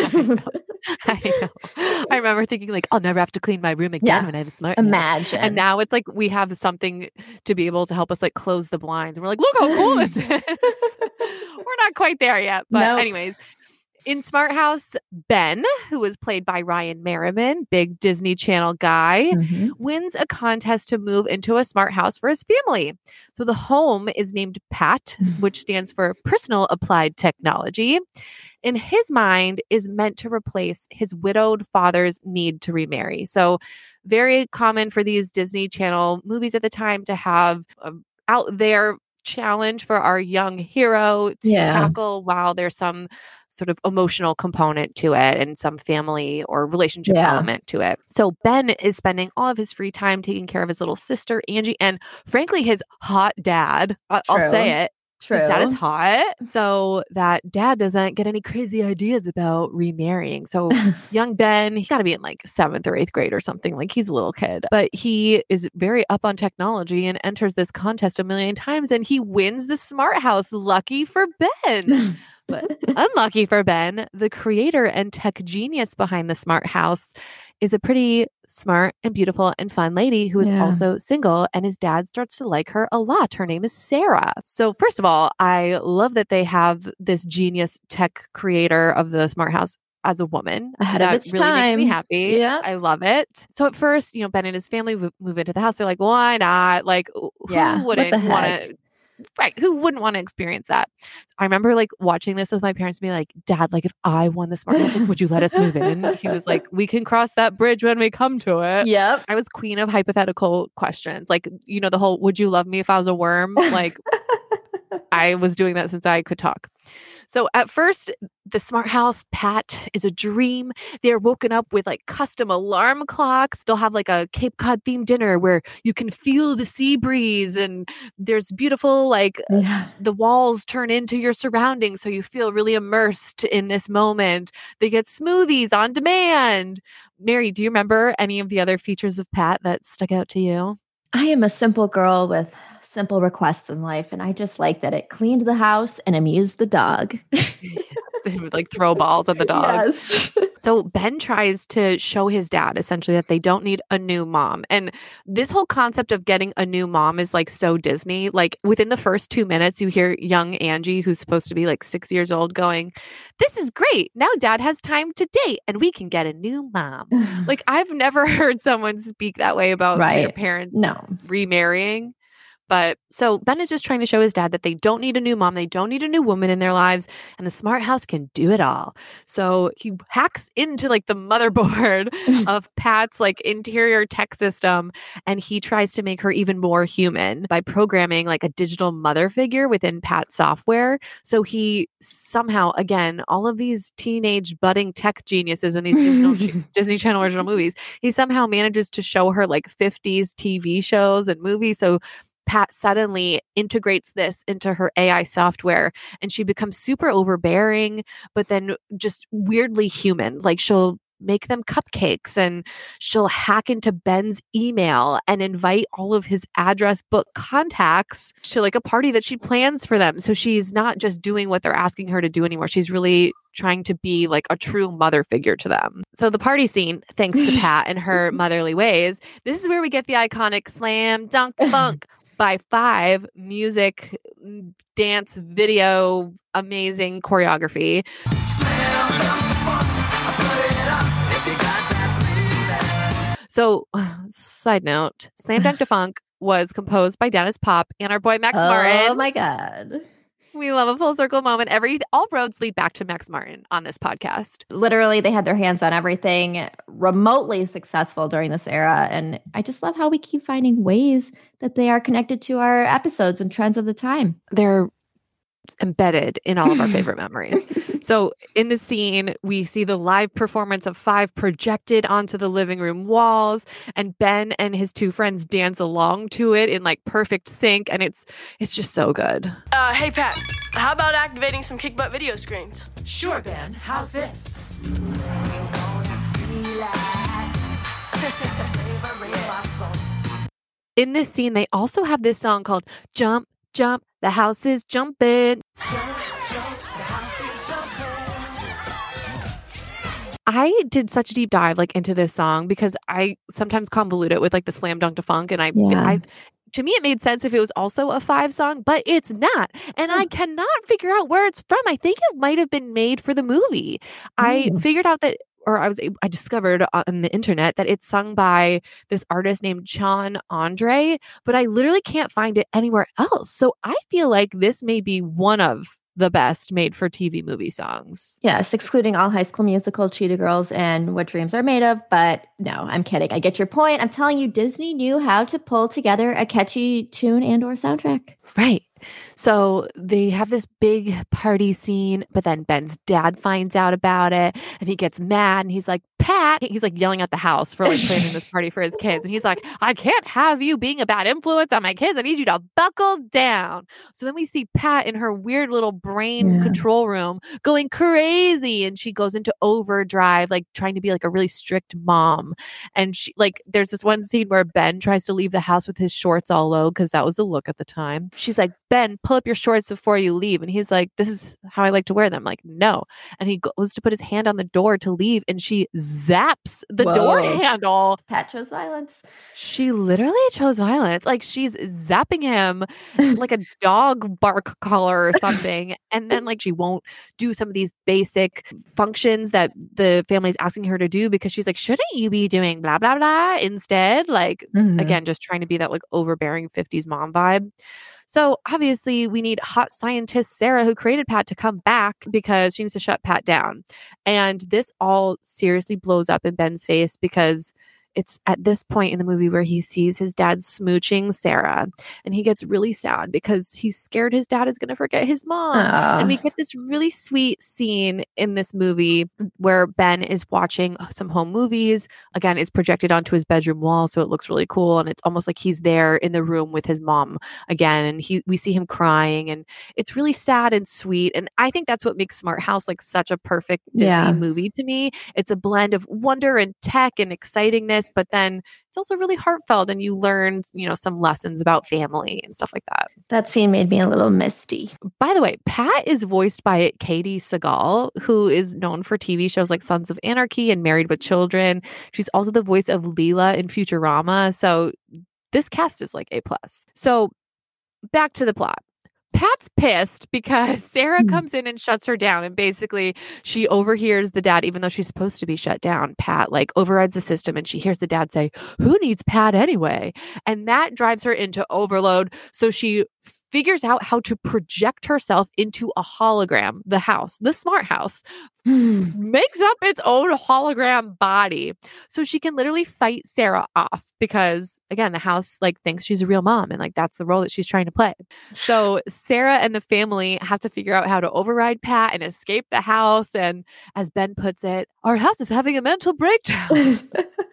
I know. I remember thinking I'll never have to clean my room again when I have a smart house. Imagine. And now it's we have something to be able to help us close the blinds. And we're look how cool this is. We're not quite there yet. But anyways, in Smart House, Ben, who was played by Ryan Merriman, big Disney Channel guy, wins a contest to move into a smart house for his family. So the home is named PAT, which stands for Personal Applied Technology. In his mind, is meant to replace his widowed father's need to remarry. So very common for these Disney Channel movies at the time to have out there challenge for our young hero to tackle while there's some sort of emotional component to it and some family or relationship element to it. So Ben is spending all of his free time taking care of his little sister, Angie, and frankly, his hot dad. I'll say it. True. His dad is hot, so that dad doesn't get any crazy ideas about remarrying. So young Ben, he got to be in 7th or 8th grade or something. He's a little kid, but he is very up on technology and enters this contest a million times, and he wins the smart house. Lucky for Ben. But unlucky for Ben, the creator and tech genius behind the smart house is a pretty smart and beautiful and fun lady who is also single, and his dad starts to like her a lot. Her name is Sarah. So first of all, I love that they have this genius tech creator of the smart house as a woman. Ahead of its really time. makes me happy. Yeah. I love it. So at first, Ben and his family move into the house. They're why not? Who wouldn't want to? Right. Who wouldn't want to experience that? I remember watching this with my parents and be Dad, if I won the smart house, would you let us move in? He was we can cross that bridge when we come to it. Yep. I was queen of hypothetical questions. The whole, would you love me if I was a worm? I was doing that since I could talk. So at first, the smart house, Pat, is a dream. They're woken up with custom alarm clocks. They'll have a Cape Cod themed dinner where you can feel the sea breeze, and there's beautiful the walls turn into your surroundings, so you feel really immersed in this moment. They get smoothies on demand. Mary, do you remember any of the other features of Pat that stuck out to you? I am a simple girl with simple requests in life, and I just like that it cleaned the house and amused the dog. They would throw balls at the dog. Yes. So Ben tries to show his dad essentially that they don't need a new mom. And this whole concept of getting a new mom is so Disney. Within the first 2 minutes, you hear young Angie, who's supposed to be 6 years old, going, "This is great. Now dad has time to date and we can get a new mom." I've never heard someone speak that way about their parents remarrying. But so Ben is just trying to show his dad that they don't need a new mom. They don't need a new woman in their lives. And the smart house can do it all. So he hacks into the motherboard of Pat's interior tech system. And he tries to make her even more human by programming a digital mother figure within Pat software. So he somehow, again, all of these teenage budding tech geniuses in these Disney Channel original movies, he somehow manages to show her 50s TV shows and movies. So Pat suddenly integrates this into her AI software and she becomes super overbearing, but then just weirdly human. She'll make them cupcakes and she'll hack into Ben's email and invite all of his address book contacts to a party that she plans for them. So she's not just doing what they're asking her to do anymore. She's really trying to be a true mother figure to them. So the party scene, thanks to Pat and her motherly ways, this is where we get the iconic slam dunk funk by Five music, dance, video, amazing choreography. So, side note, Slam Dunk Da Funk was composed by Dennis Pop and our boy Max Martin. Oh my God. We love a full circle moment. All roads lead back to Max Martin on this podcast. Literally, they had their hands on everything, remotely successful during this era. And I just love how we keep finding ways that they are connected to our episodes and trends of the time. They're embedded in all of our favorite memories. So in the scene, we see the live performance of Five projected onto the living room walls, and Ben and his two friends dance along to it in like perfect sync, and it's just so good. Hey Pat, how about activating some kick butt video screens? Sure, Ben. How's this? In this scene, they also have this song called Jump, Jump, the house is jumping. I did such a deep dive like into this song because I sometimes convolute it with like the Slam Dunk to Funk, and I to me it made sense if it was also a Five song, but it's not, and I cannot figure out where it's from. I think it might have been made for the movie. I figured out that, or I discovered on the internet that it's sung by this artist named John Andre, but I literally can't find it anywhere else. So I feel like this may be one of the best made for TV movie songs. Yes, excluding all High School Musical, Cheetah Girls, and What Dreams Are Made Of. But no, I'm kidding. I get your point. I'm telling you, Disney knew how to pull together a catchy tune and or soundtrack. Right. So they have this big party scene, but then Ben's dad finds out about it and he gets mad and he's like, Pat, he's like yelling at the house for like planning this party for his kids. And he's like, I can't have you being a bad influence on my kids. I need you to buckle down. So then we see Pat in her weird little brain control room going crazy. And she goes into overdrive, like trying to be like a really strict mom. And she like, there's this one scene where Ben tries to leave the house with his shorts all low because that was the look at the time. She's like, Ben, pull up your shorts before you leave. And he's like, this is how I like to wear them. Like, no. And he goes to put his hand on the door to leave and she zaps the door handle. Pat chose violence. She literally chose violence. Like she's zapping him like a dog bark collar or something. And then like she won't do some of these basic functions that the family is asking her to do because she's like, shouldn't you be doing blah, blah, blah instead? Like, again, just trying to be that like overbearing 50s mom vibe. So obviously we need hot scientist Sarah, who created Pat, to come back because she needs to shut Pat down. And this all seriously blows up in Ben's face because it's at this point in the movie where he sees his dad smooching Sarah and he gets really sad because he's scared his dad is going to forget his mom. And we get this really sweet scene in this movie where Ben is watching some home movies. Again, it's projected onto his bedroom wall, so it looks really cool. And it's almost like he's there in the room with his mom again. And we see him crying and it's really sad and sweet. And I think that's what makes Smart House like such a perfect Disney movie to me. It's a blend of wonder and tech and excitingness, but then it's also really heartfelt and you learn, some lessons about family and stuff like that. That scene made me a little misty. By the way, Pat is voiced by Katie Sagal, who is known for TV shows like Sons of Anarchy and Married with Children. She's also the voice of Leela in Futurama. So this cast is like A+. So back to the plot. Pat's pissed because Sarah comes in and shuts her down. And basically she overhears the dad, even though she's supposed to be shut down. Pat like overrides the system and she hears the dad say, who needs Pat anyway? And that drives her into overload. So she figures out how to project herself into a hologram. The house, the Smart House, makes up its own hologram body. So she can literally fight Sarah off because, again, the house like thinks she's a real mom and like that's the role that she's trying to play. So Sarah and the family have to figure out how to override Pat and escape the house. And as Ben puts it, our house is having a mental breakdown.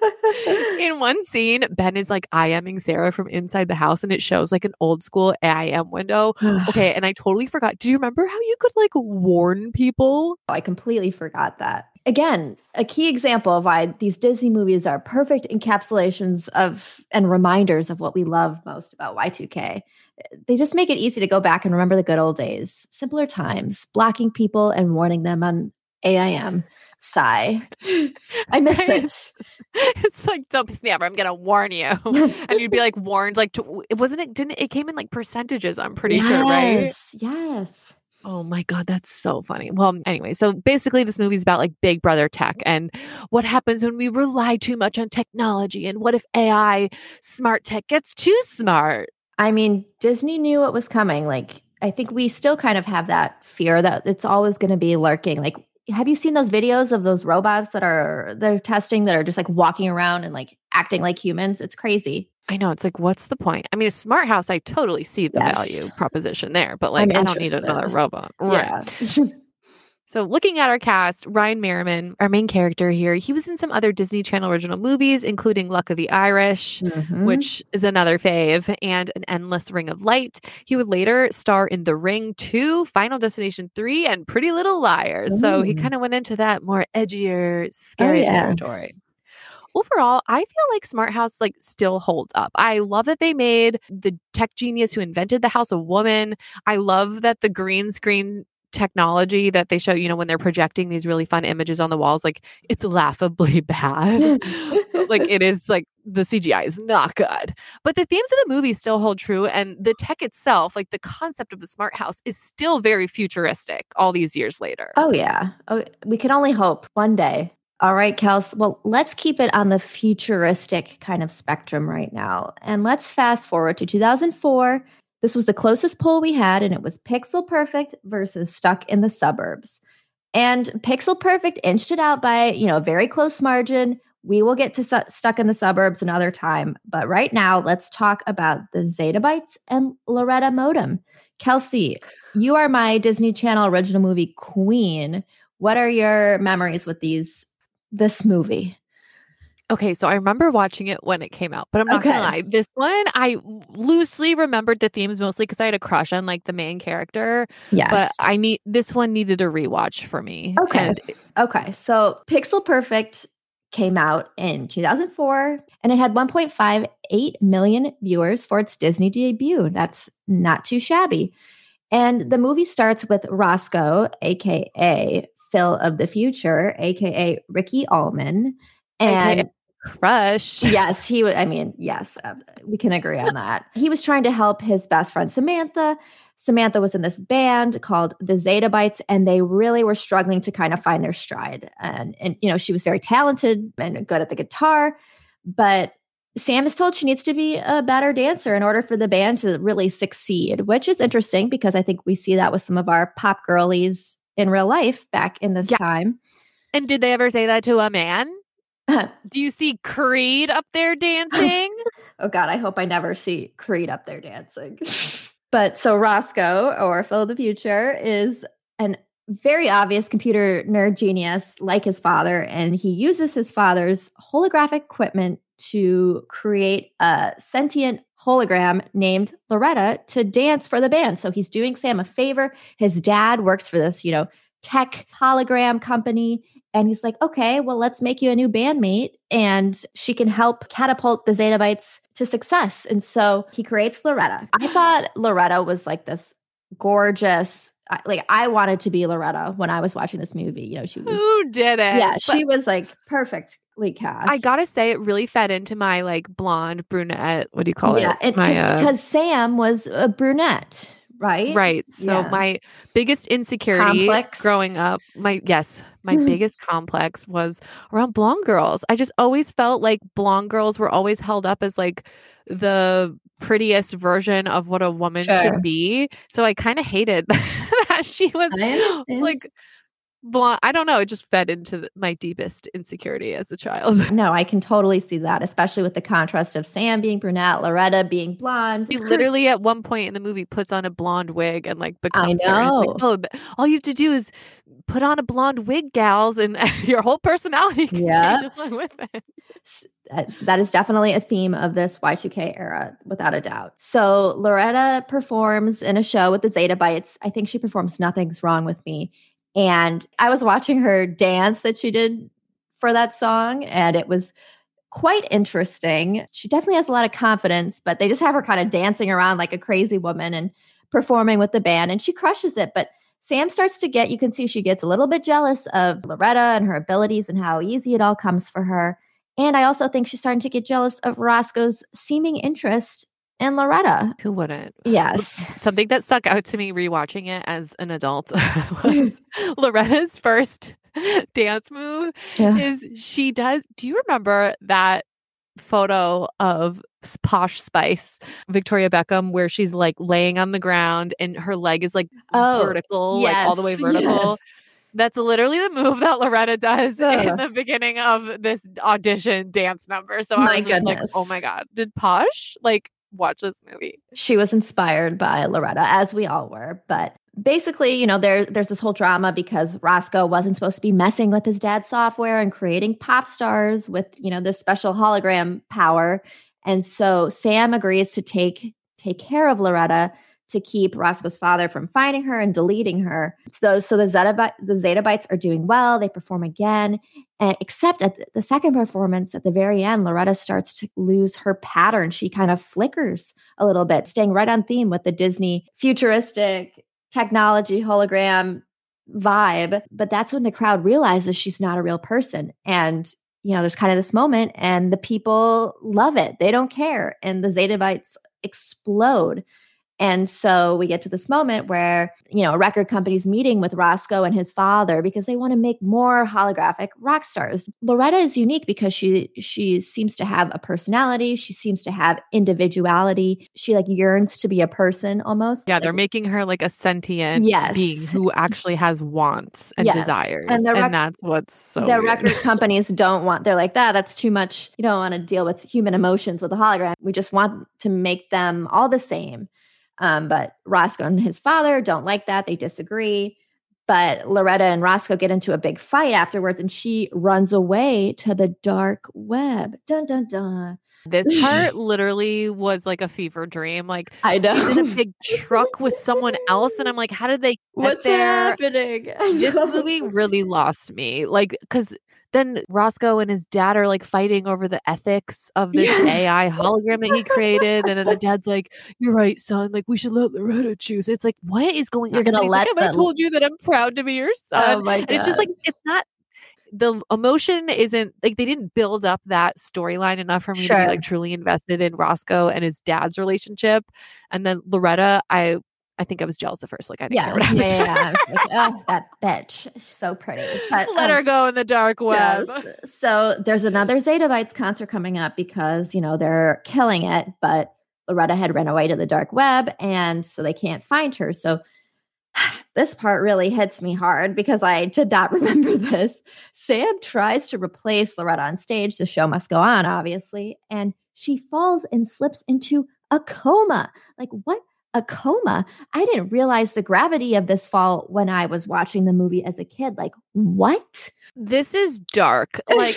In one scene, Ben is like IMing Sarah from inside the house and it shows like an old school AIM window. Okay, and I totally forgot. Do you remember how you could like warn people? I completely forgot that. Again, a key example of why these Disney movies are perfect encapsulations of and reminders of what we love most about Y2K. They just make it easy to go back and remember the good old days, simpler times, blocking people and warning them on AIM. Sigh. I miss it. It's like, don't snap, I'm gonna warn you. And you'd be like warned, like it came in like percentages, I'm pretty sure, right? Yes. Oh my God, that's so funny. Well, anyway, so basically this movie's about like Big Brother tech and what happens when we rely too much on technology and what if AI smart tech gets too smart? I mean, Disney knew what was coming. Like, I think we still kind of have that fear that it's always going to be lurking. Like, have you seen those videos of those robots they're testing that are just like walking around and like acting like humans? It's crazy. I know. It's like, what's the point? I mean, a smart house, I totally see the value proposition there, but like, I don't need another robot. Right. Yeah. So looking at our cast, Ryan Merriman, our main character here, he was in some other Disney Channel original movies, including Luck of the Irish, which is another fave, and An Endless Ring of Light. He would later star in The Ring 2, Final Destination 3, and Pretty Little Liars. So he kind of went into that more edgier, scary territory. Overall, I feel like Smart House like still holds up. I love that they made the tech genius who invented the house a woman. I love that the green screen technology that they show, when they're projecting these really fun images on the walls, like it's laughably bad. Like it is like the CGI is not good. But the themes of the movie still hold true. And the tech itself, like the concept of the smart house is still very futuristic all these years later. Oh, yeah. Oh, we can only hope one day. All right, Kels. Well, let's keep it on the futuristic kind of spectrum right now. And let's fast forward to 2004. This was the closest poll we had, and it was Pixel Perfect versus Stuck in the Suburbs. And Pixel Perfect inched it out by, a very close margin. We will get to Stuck in the Suburbs another time. But right now, let's talk about the Zettabytes and Loretta Modem. Kelsey, you are my Disney Channel original movie queen. What are your memories with this movie? Okay, so I remember watching it when it came out, but I'm not gonna lie. This one, I loosely remembered the themes mostly because I had a crush on like the main character. Yes, but this one needed a rewatch for me. Okay. So Pixel Perfect came out in 2004, and it had 1.58 million viewers for its Disney debut. That's not too shabby. And the movie starts with Roscoe, aka Phil of the Future, aka Ricky Allman. And crush. Yes, he would. I mean, yes, we can agree on that. He was trying to help his best friend, Samantha. Samantha was in this band called the Zettabytes, and they really were struggling to kind of find their stride. And she was very talented and good at the guitar, but Sam is told she needs to be a better dancer in order for the band to really succeed, which is interesting because I think we see that with some of our pop girlies in real life back in this time. And did they ever say that to a man? Do you see Creed up there dancing? Oh God, I hope I never see Creed up there dancing. But so Roscoe, or Phil of the Future, is an very obvious computer nerd genius like his father, and he uses his father's holographic equipment to create a sentient hologram named Loretta to dance for the band. So he's doing Sam a favor. His dad works for this, tech hologram company. And he's like, okay, well, let's make you a new bandmate and she can help catapult the Zettabytes to success. And so he creates Loretta. I thought Loretta was like this gorgeous, like I wanted to be Loretta when I was watching this movie. She was. Who did it? Yeah, she was like perfectly cast. I gotta say, it really fed into my like blonde brunette. What do you call it? Yeah, because Sam was a brunette. Right. So my biggest insecurity growing up, my biggest complex was around blonde girls. I just always felt like blonde girls were always held up as like the prettiest version of what a woman should be. So I kind of hated that she was like blonde. I don't know. It just fed into my deepest insecurity as a child. No, I can totally see that, especially with the contrast of Sam being brunette, Loretta being blonde. She literally at one point in the movie puts on a blonde wig and like becomes I know. Her. It's like, all you have to do is put on a blonde wig, gals, and your whole personality can change along with it. That is definitely a theme of this Y2K era, without a doubt. So Loretta performs in a show with the Zettabytes. I think she performs Nothing's Wrong with Me. And I was watching her dance that she did for that song, and it was quite interesting. She definitely has a lot of confidence, but they just have her kind of dancing around like a crazy woman and performing with the band, and she crushes it. But Sam starts to you can see she gets a little bit jealous of Loretta and her abilities and how easy it all comes for her. And I also think she's starting to get jealous of Roscoe's seeming interest in Loretta. Who wouldn't? Yes. Something that stuck out to me rewatching it as an adult was Loretta's first dance move is she does. Do you remember that photo of Posh Spice, Victoria Beckham, where she's like laying on the ground and her leg is like vertical, like all the way vertical? Yes. That's literally the move that Loretta does in the beginning of this audition dance number. So I was just like, oh my God, did Posh watch this movie? She was inspired by Loretta, as we all were. But basically, there's this whole drama because Roscoe wasn't supposed to be messing with his dad's software and creating pop stars with, this special hologram power. And so Sam agrees to take care of Loretta to keep Roscoe's father from finding her and deleting her. So the Zetabytes are doing well. They perform again, except at the second performance at the very end, Loretta starts to lose her pattern. She kind of flickers a little bit, staying right on theme with the Disney futuristic technology hologram vibe. But that's when the crowd realizes she's not a real person. And, there's kind of this moment and the people love it. They don't care. And the Zetabytes explode. And so we get to this moment where, a record company's meeting with Roscoe and his father because they want to make more holographic rock stars. Loretta is unique because she seems to have a personality. She seems to have individuality. She yearns to be a person almost. Yeah, they're making her a sentient being who actually has wants and desires. And that's what's so weird. Record companies don't want, they're like, that's too much. You don't want to deal with human emotions with a hologram. We just want to make them all the same. But Roscoe and his father don't like that. They disagree. But Loretta and Roscoe get into a big fight afterwards, and she runs away to the dark web. Dun, dun, dun. This part literally was like a fever dream. I know. She's in a big truck with someone else, and I'm like, how did they get What's there? happening? This movie really lost me. Because then Roscoe and his dad are fighting over the ethics of this AI hologram that he created. And then the dad's like, you're right, son. We should let Loretta choose. It's what is going on? You're going to let them. I told you that I'm proud to be your son. Oh my God. And it's just it's not, the emotion isn't, they didn't build up that storyline enough for me to be truly invested in Roscoe and his dad's relationship. And then Loretta, I think I was jealous at first. I didn't care what happened. I was oh, that bitch. She's so pretty. But, let her go in the dark web. Yes. So there's another Zetabytes concert coming up because, they're killing it. But Loretta had run away to the dark web, and so they can't find her. So this part really hits me hard because I did not remember this. Sam tries to replace Loretta on stage. The show must go on, obviously. And she falls and slips into a coma. What? A coma? I didn't realize the gravity of this fall when I was watching the movie as a kid. What? This is dark.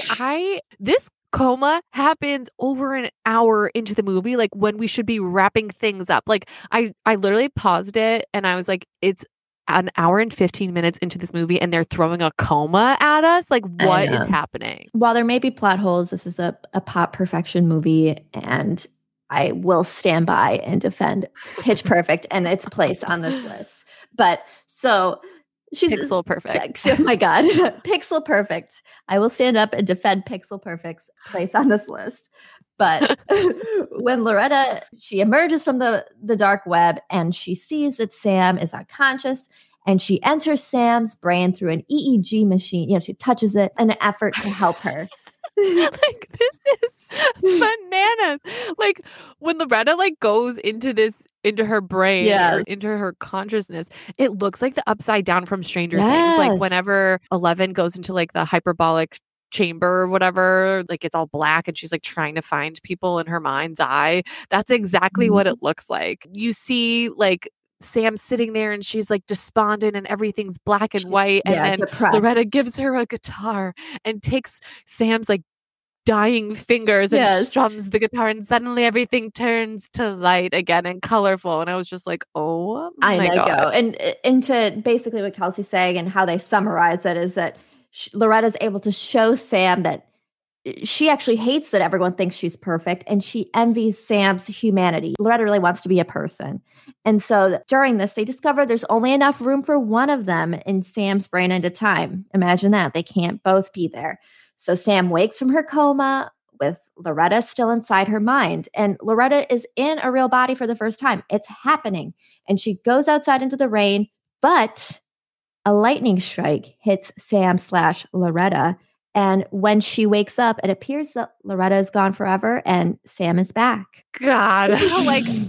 This coma happens over an hour into the movie, when we should be wrapping things up. I literally paused it and I was like, it's an hour and 15 minutes into this movie and they're throwing a coma at us. What is happening? While there may be plot holes, this is a pop perfection movie, and I will stand by and defend Pitch Perfect and its place on this list. But so she's Pixel Perfect. Oh my God. Pixel Perfect. I will stand up and defend Pixel Perfect's place on this list. But when Loretta, she emerges from the dark web and she sees that Sam is unconscious, and she enters Sam's brain through an EEG machine. She touches it in an effort to help her. This is bananas. When Loretta goes into her brain, or into her consciousness, it looks like the Upside Down from Stranger Things. Whenever Eleven goes into the hyperbolic chamber or whatever, it's all black and she's trying to find people in her mind's eye. That's exactly what it looks like. You see Sam sitting there and she's despondent and everything's black and white. And then depressed. Loretta gives her a guitar and takes Sam's dying fingers and strums the guitar, and suddenly everything turns to light again and colorful. And I was just oh my God. And to basically what Kelsey's saying and how they summarize it is that Loretta's able to show Sam that she actually hates that everyone thinks she's perfect, and she envies Sam's humanity. Loretta really wants to be a person. And so during this, they discover there's only enough room for one of them in Sam's brain at a time. Imagine that. They can't both be there. So Sam wakes from her coma with Loretta still inside her mind. And Loretta is in a real body for the first time. It's happening. And she goes outside into the rain, but a lightning strike hits Sam/Loretta. And when she wakes up, it appears that Loretta is gone forever and Sam is back. God.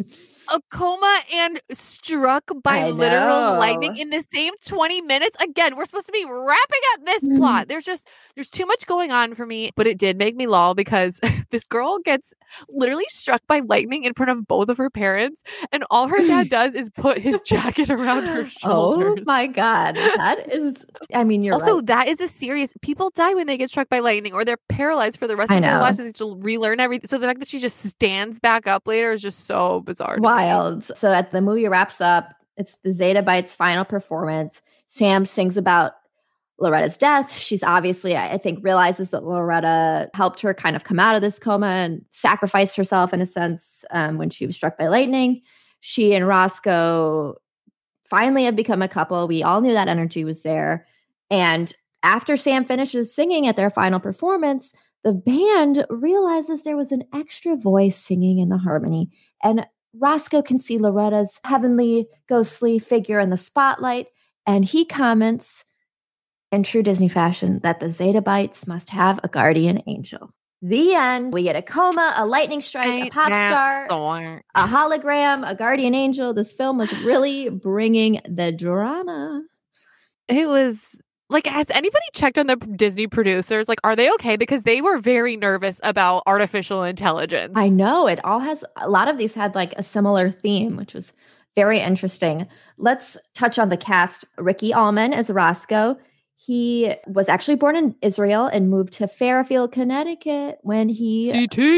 a coma and struck by I literal lightning know. in the same 20 minutes. Again, we're supposed to be wrapping up this plot. There's too much going on for me, but it did make me lol because this girl gets literally struck by lightning in front of both of her parents, and all her dad does is put his jacket around her shoulders. Oh my God. That is, I mean, you're Also, right. that is a serious. People die when they get struck by lightning, or they're paralyzed for the rest I of their know. lives, and they have to relearn everything. So the fact that she just stands back up later is just so bizarre. to me. Wild. So at the movie wraps up, it's the Zeta Bites final performance. Sam sings about Loretta's death. She's obviously, I think, realizes that Loretta helped her kind of come out of this coma and sacrificed herself in a sense when she was struck by lightning. She and Roscoe finally have become a couple. We all knew that energy was there. And after Sam finishes singing at their final performance, the band realizes there was an extra voice singing in the harmony. And Roscoe can see Loretta's heavenly, ghostly figure in the spotlight. And he comments, in true Disney fashion, that the Zeta Bites must have a guardian angel. The end. We get a coma, a lightning strike, a pop star, a hologram, a guardian angel. This film was really bringing the drama. It was like, has anybody checked on the Disney producers? Like, are they okay? Because they were very nervous about artificial intelligence. I know. It all has, a lot of these had like a similar theme, which was very interesting. Let's touch on the cast. Ricky Allman as Roscoe. He was actually born in Israel and moved to Fairfield, Connecticut when he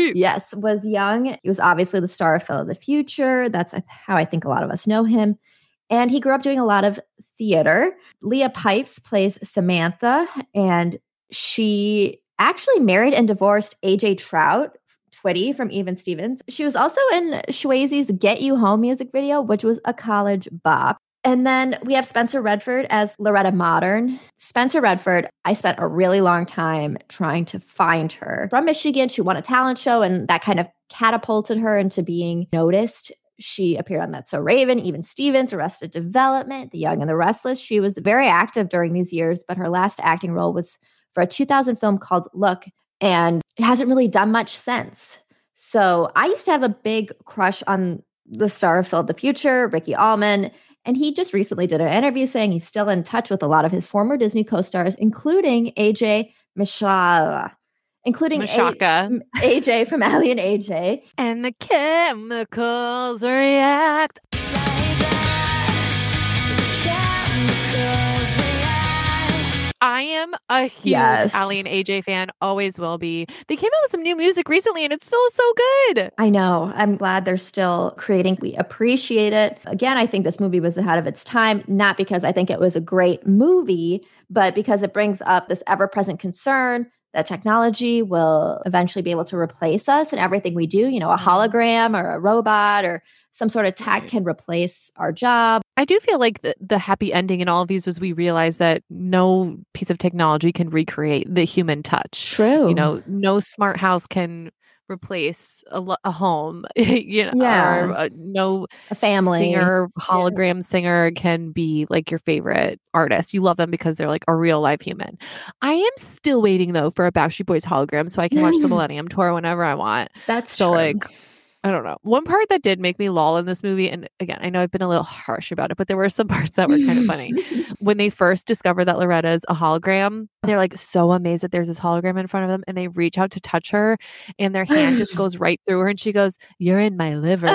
was young. He was obviously the star of Phil of the Future. That's how I think a lot of us know him. And he grew up doing a lot of theater. Leah Pipes plays Samantha, and she actually married and divorced AJ Trout, Twitty from Even Stevens. She was also in Swayze's Get You Home music video, which was a college bop. And then we have Spencer Redford as Loretta Modern. Spencer Redford, I spent a really long time trying to find her. From Michigan, she won a talent show, and that kind of catapulted her into being noticed. She appeared on That's So Raven, Even Stevens, Arrested Development, The Young and the Restless. She was very active during these years, but her last acting role was for a 2000 film called Look, and it hasn't really done much since. So I used to have a big crush on the star of Phil of the Future, Ricky Allman. And he just recently did an interview saying he's still in touch with a lot of his former Disney co-stars, including AJ Mishaka, AJ from Ally and AJ. And the chemicals react. I am a huge Ally and AJ fan, always will be. They came out with some new music recently, and it's so good. I know. I'm glad they're still creating. We appreciate it. Again, I think this movie was ahead of its time, not because I think it was a great movie, but because it brings up this ever-present concern that technology will eventually be able to replace us in everything we do. You know, a hologram or a robot or some sort of tech can replace our job. I do feel like the happy ending in all of these was we realized that no piece of technology can recreate the human touch. True. You know, no smart house can replace a home, you know, or a family singer, hologram singer can be like your favorite artist. You love them because they're like a real live human. I am still waiting though for a Backstreet Boys hologram so I can watch the Millennium Tour whenever I want. That's so true. Like, I don't know. One part that did make me lol in this movie, and again, I know I've been a little harsh about it, but there were some parts that were kind of funny. When they first discover that Loretta's a hologram, they're like so amazed that there's this hologram in front of them, and they reach out to touch her, and their hand just goes right through her, and she goes, "You're in my liver."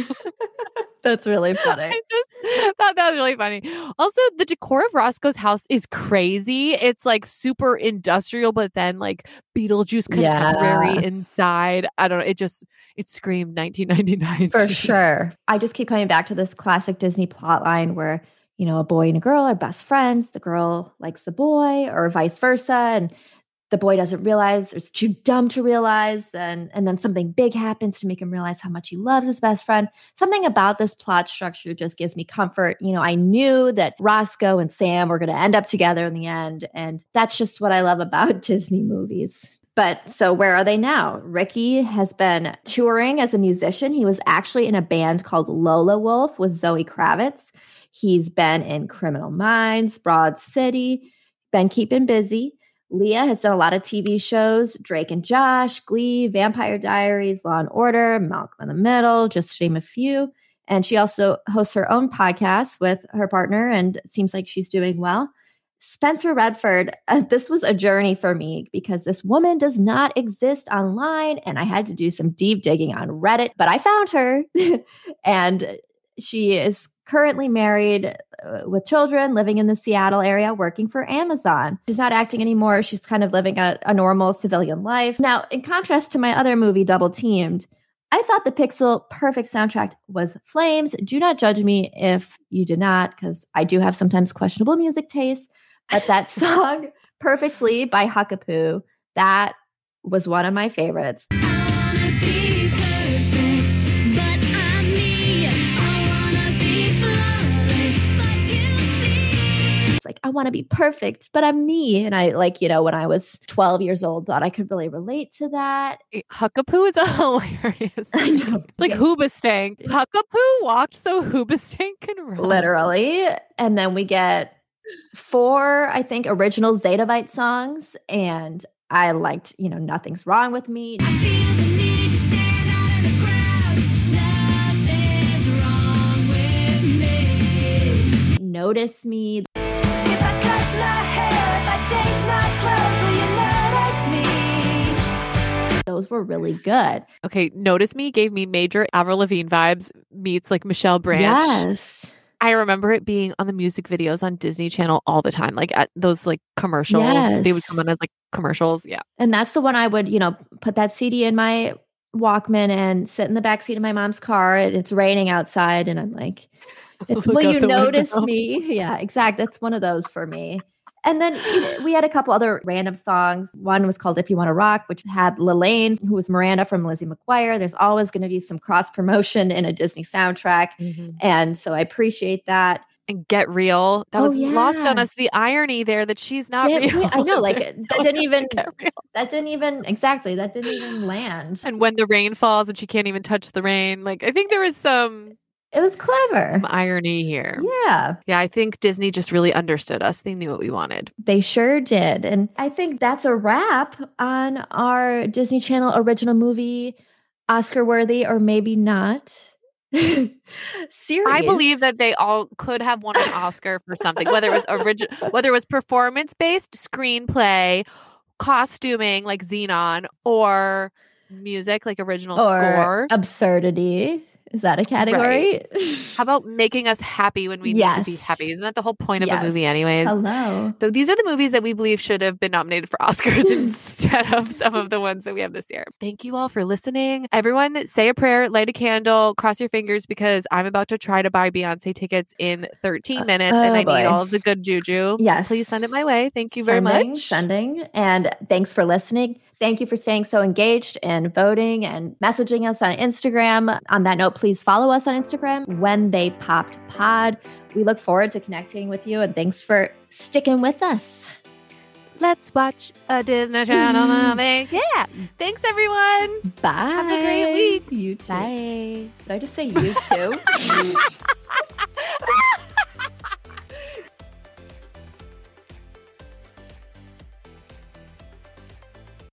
That's really funny. I just thought that was really funny. Also, the decor of Roscoe's house is crazy. It's like super industrial, but then like Beetlejuice contemporary inside. I don't know. It screamed 1999. For sure. I just keep coming back to this classic Disney plotline where, you know, a boy and a girl are best friends. The girl likes the boy or vice versa. And the boy doesn't realize, or is too dumb to realize, and then something big happens to make him realize how much he loves his best friend. Something about this plot structure just gives me comfort. You know, I knew that Roscoe and Sam were going to end up together in the end, and that's just what I love about Disney movies. But so where are they now? Ricky has been touring as a musician. He was actually in a band called Lola Wolf with Zoe Kravitz. He's been in Criminal Minds, Broad City, been keeping busy. Leah has done a lot of TV shows, Drake and Josh, Glee, Vampire Diaries, Law and Order, Malcolm in the Middle, just to name a few. And she also hosts her own podcast with her partner, and it seems like she's doing well. Spencer Redford, this was a journey for me because this woman does not exist online, and I had to do some deep digging on Reddit, but I found her. And she is currently married with children, living in the Seattle area, working for Amazon. She's not acting anymore. She's kind of living a normal civilian life. Now, in contrast to my other movie, Double Teamed, I thought the Pixel Perfect soundtrack was flames. Do not judge me if you did not, because I do have sometimes questionable music tastes. But that song, Perfectly by Huckapoo, that was one of my favorites. It's like, I want to be perfect, but I'm me. And I when I was 12 years old, thought I could really relate to that. Huckapoo is hilarious. I know. It's like Hoobastank. Huckapoo walked so Hoobastank can run. Literally. And then we get 4, I think, original Zetavite songs. And I liked, Nothing's Wrong with Me. I feel the need to stand out of the crowd. Nothing's wrong with me. Notice Me. If I cut my hair, if I change my clothes, will you notice me? Those were really good. Okay, Notice Me gave me major Avril Lavigne vibes meets like Michelle Branch. Yes. I remember it being on the music videos on Disney Channel all the time, like at those like commercials. Yes. They would come on as like commercials. Yeah. And that's the one I would, put that CD in my Walkman and sit in the back seat of my mom's car, and it's raining outside, and I'm like, will you notice me? Yeah, exactly. That's one of those for me. And then we had a couple other random songs. One was called If You Want to Rock, which had Lelaine, who was Miranda from Lizzie McGuire. There's always going to be some cross promotion in a Disney soundtrack. Mm-hmm. And so I appreciate that. And Get Real. That was lost on us. The irony there that she's not real. I know, like that didn't even land. And When the Rain Falls and she can't even touch the rain. Like, I think there was it was clever. Some irony here. Yeah. Yeah, I think Disney just really understood us. They knew what we wanted. They sure did. And I think that's a wrap on our Disney Channel original movie, Oscar worthy or maybe not. Series. I believe that they all could have won an Oscar for something, whether it was performance-based, screenplay, costuming like Xenon, or music like original score. Absurdity. Is that a category? Right. How about making us happy when we need to be happy? Isn't that the whole point of a movie anyways? Hello. So these are the movies that we believe should have been nominated for Oscars instead of some of the ones that we have this year. Thank you all for listening. Everyone say a prayer, light a candle, cross your fingers, because I'm about to try to buy Beyonce tickets in 13 minutes and I need all of the good juju. Yes. Please send it my way. Thank you very much. Sending. And thanks for listening. Thank you for staying so engaged and voting and messaging us on Instagram. On that note, please follow us on Instagram, When They Popped Pod. We look forward to connecting with you, and thanks for sticking with us. Let's watch a Disney Channel movie. Yeah. Thanks, everyone. Bye. Have a great week. You too. Bye. Did I just say you too?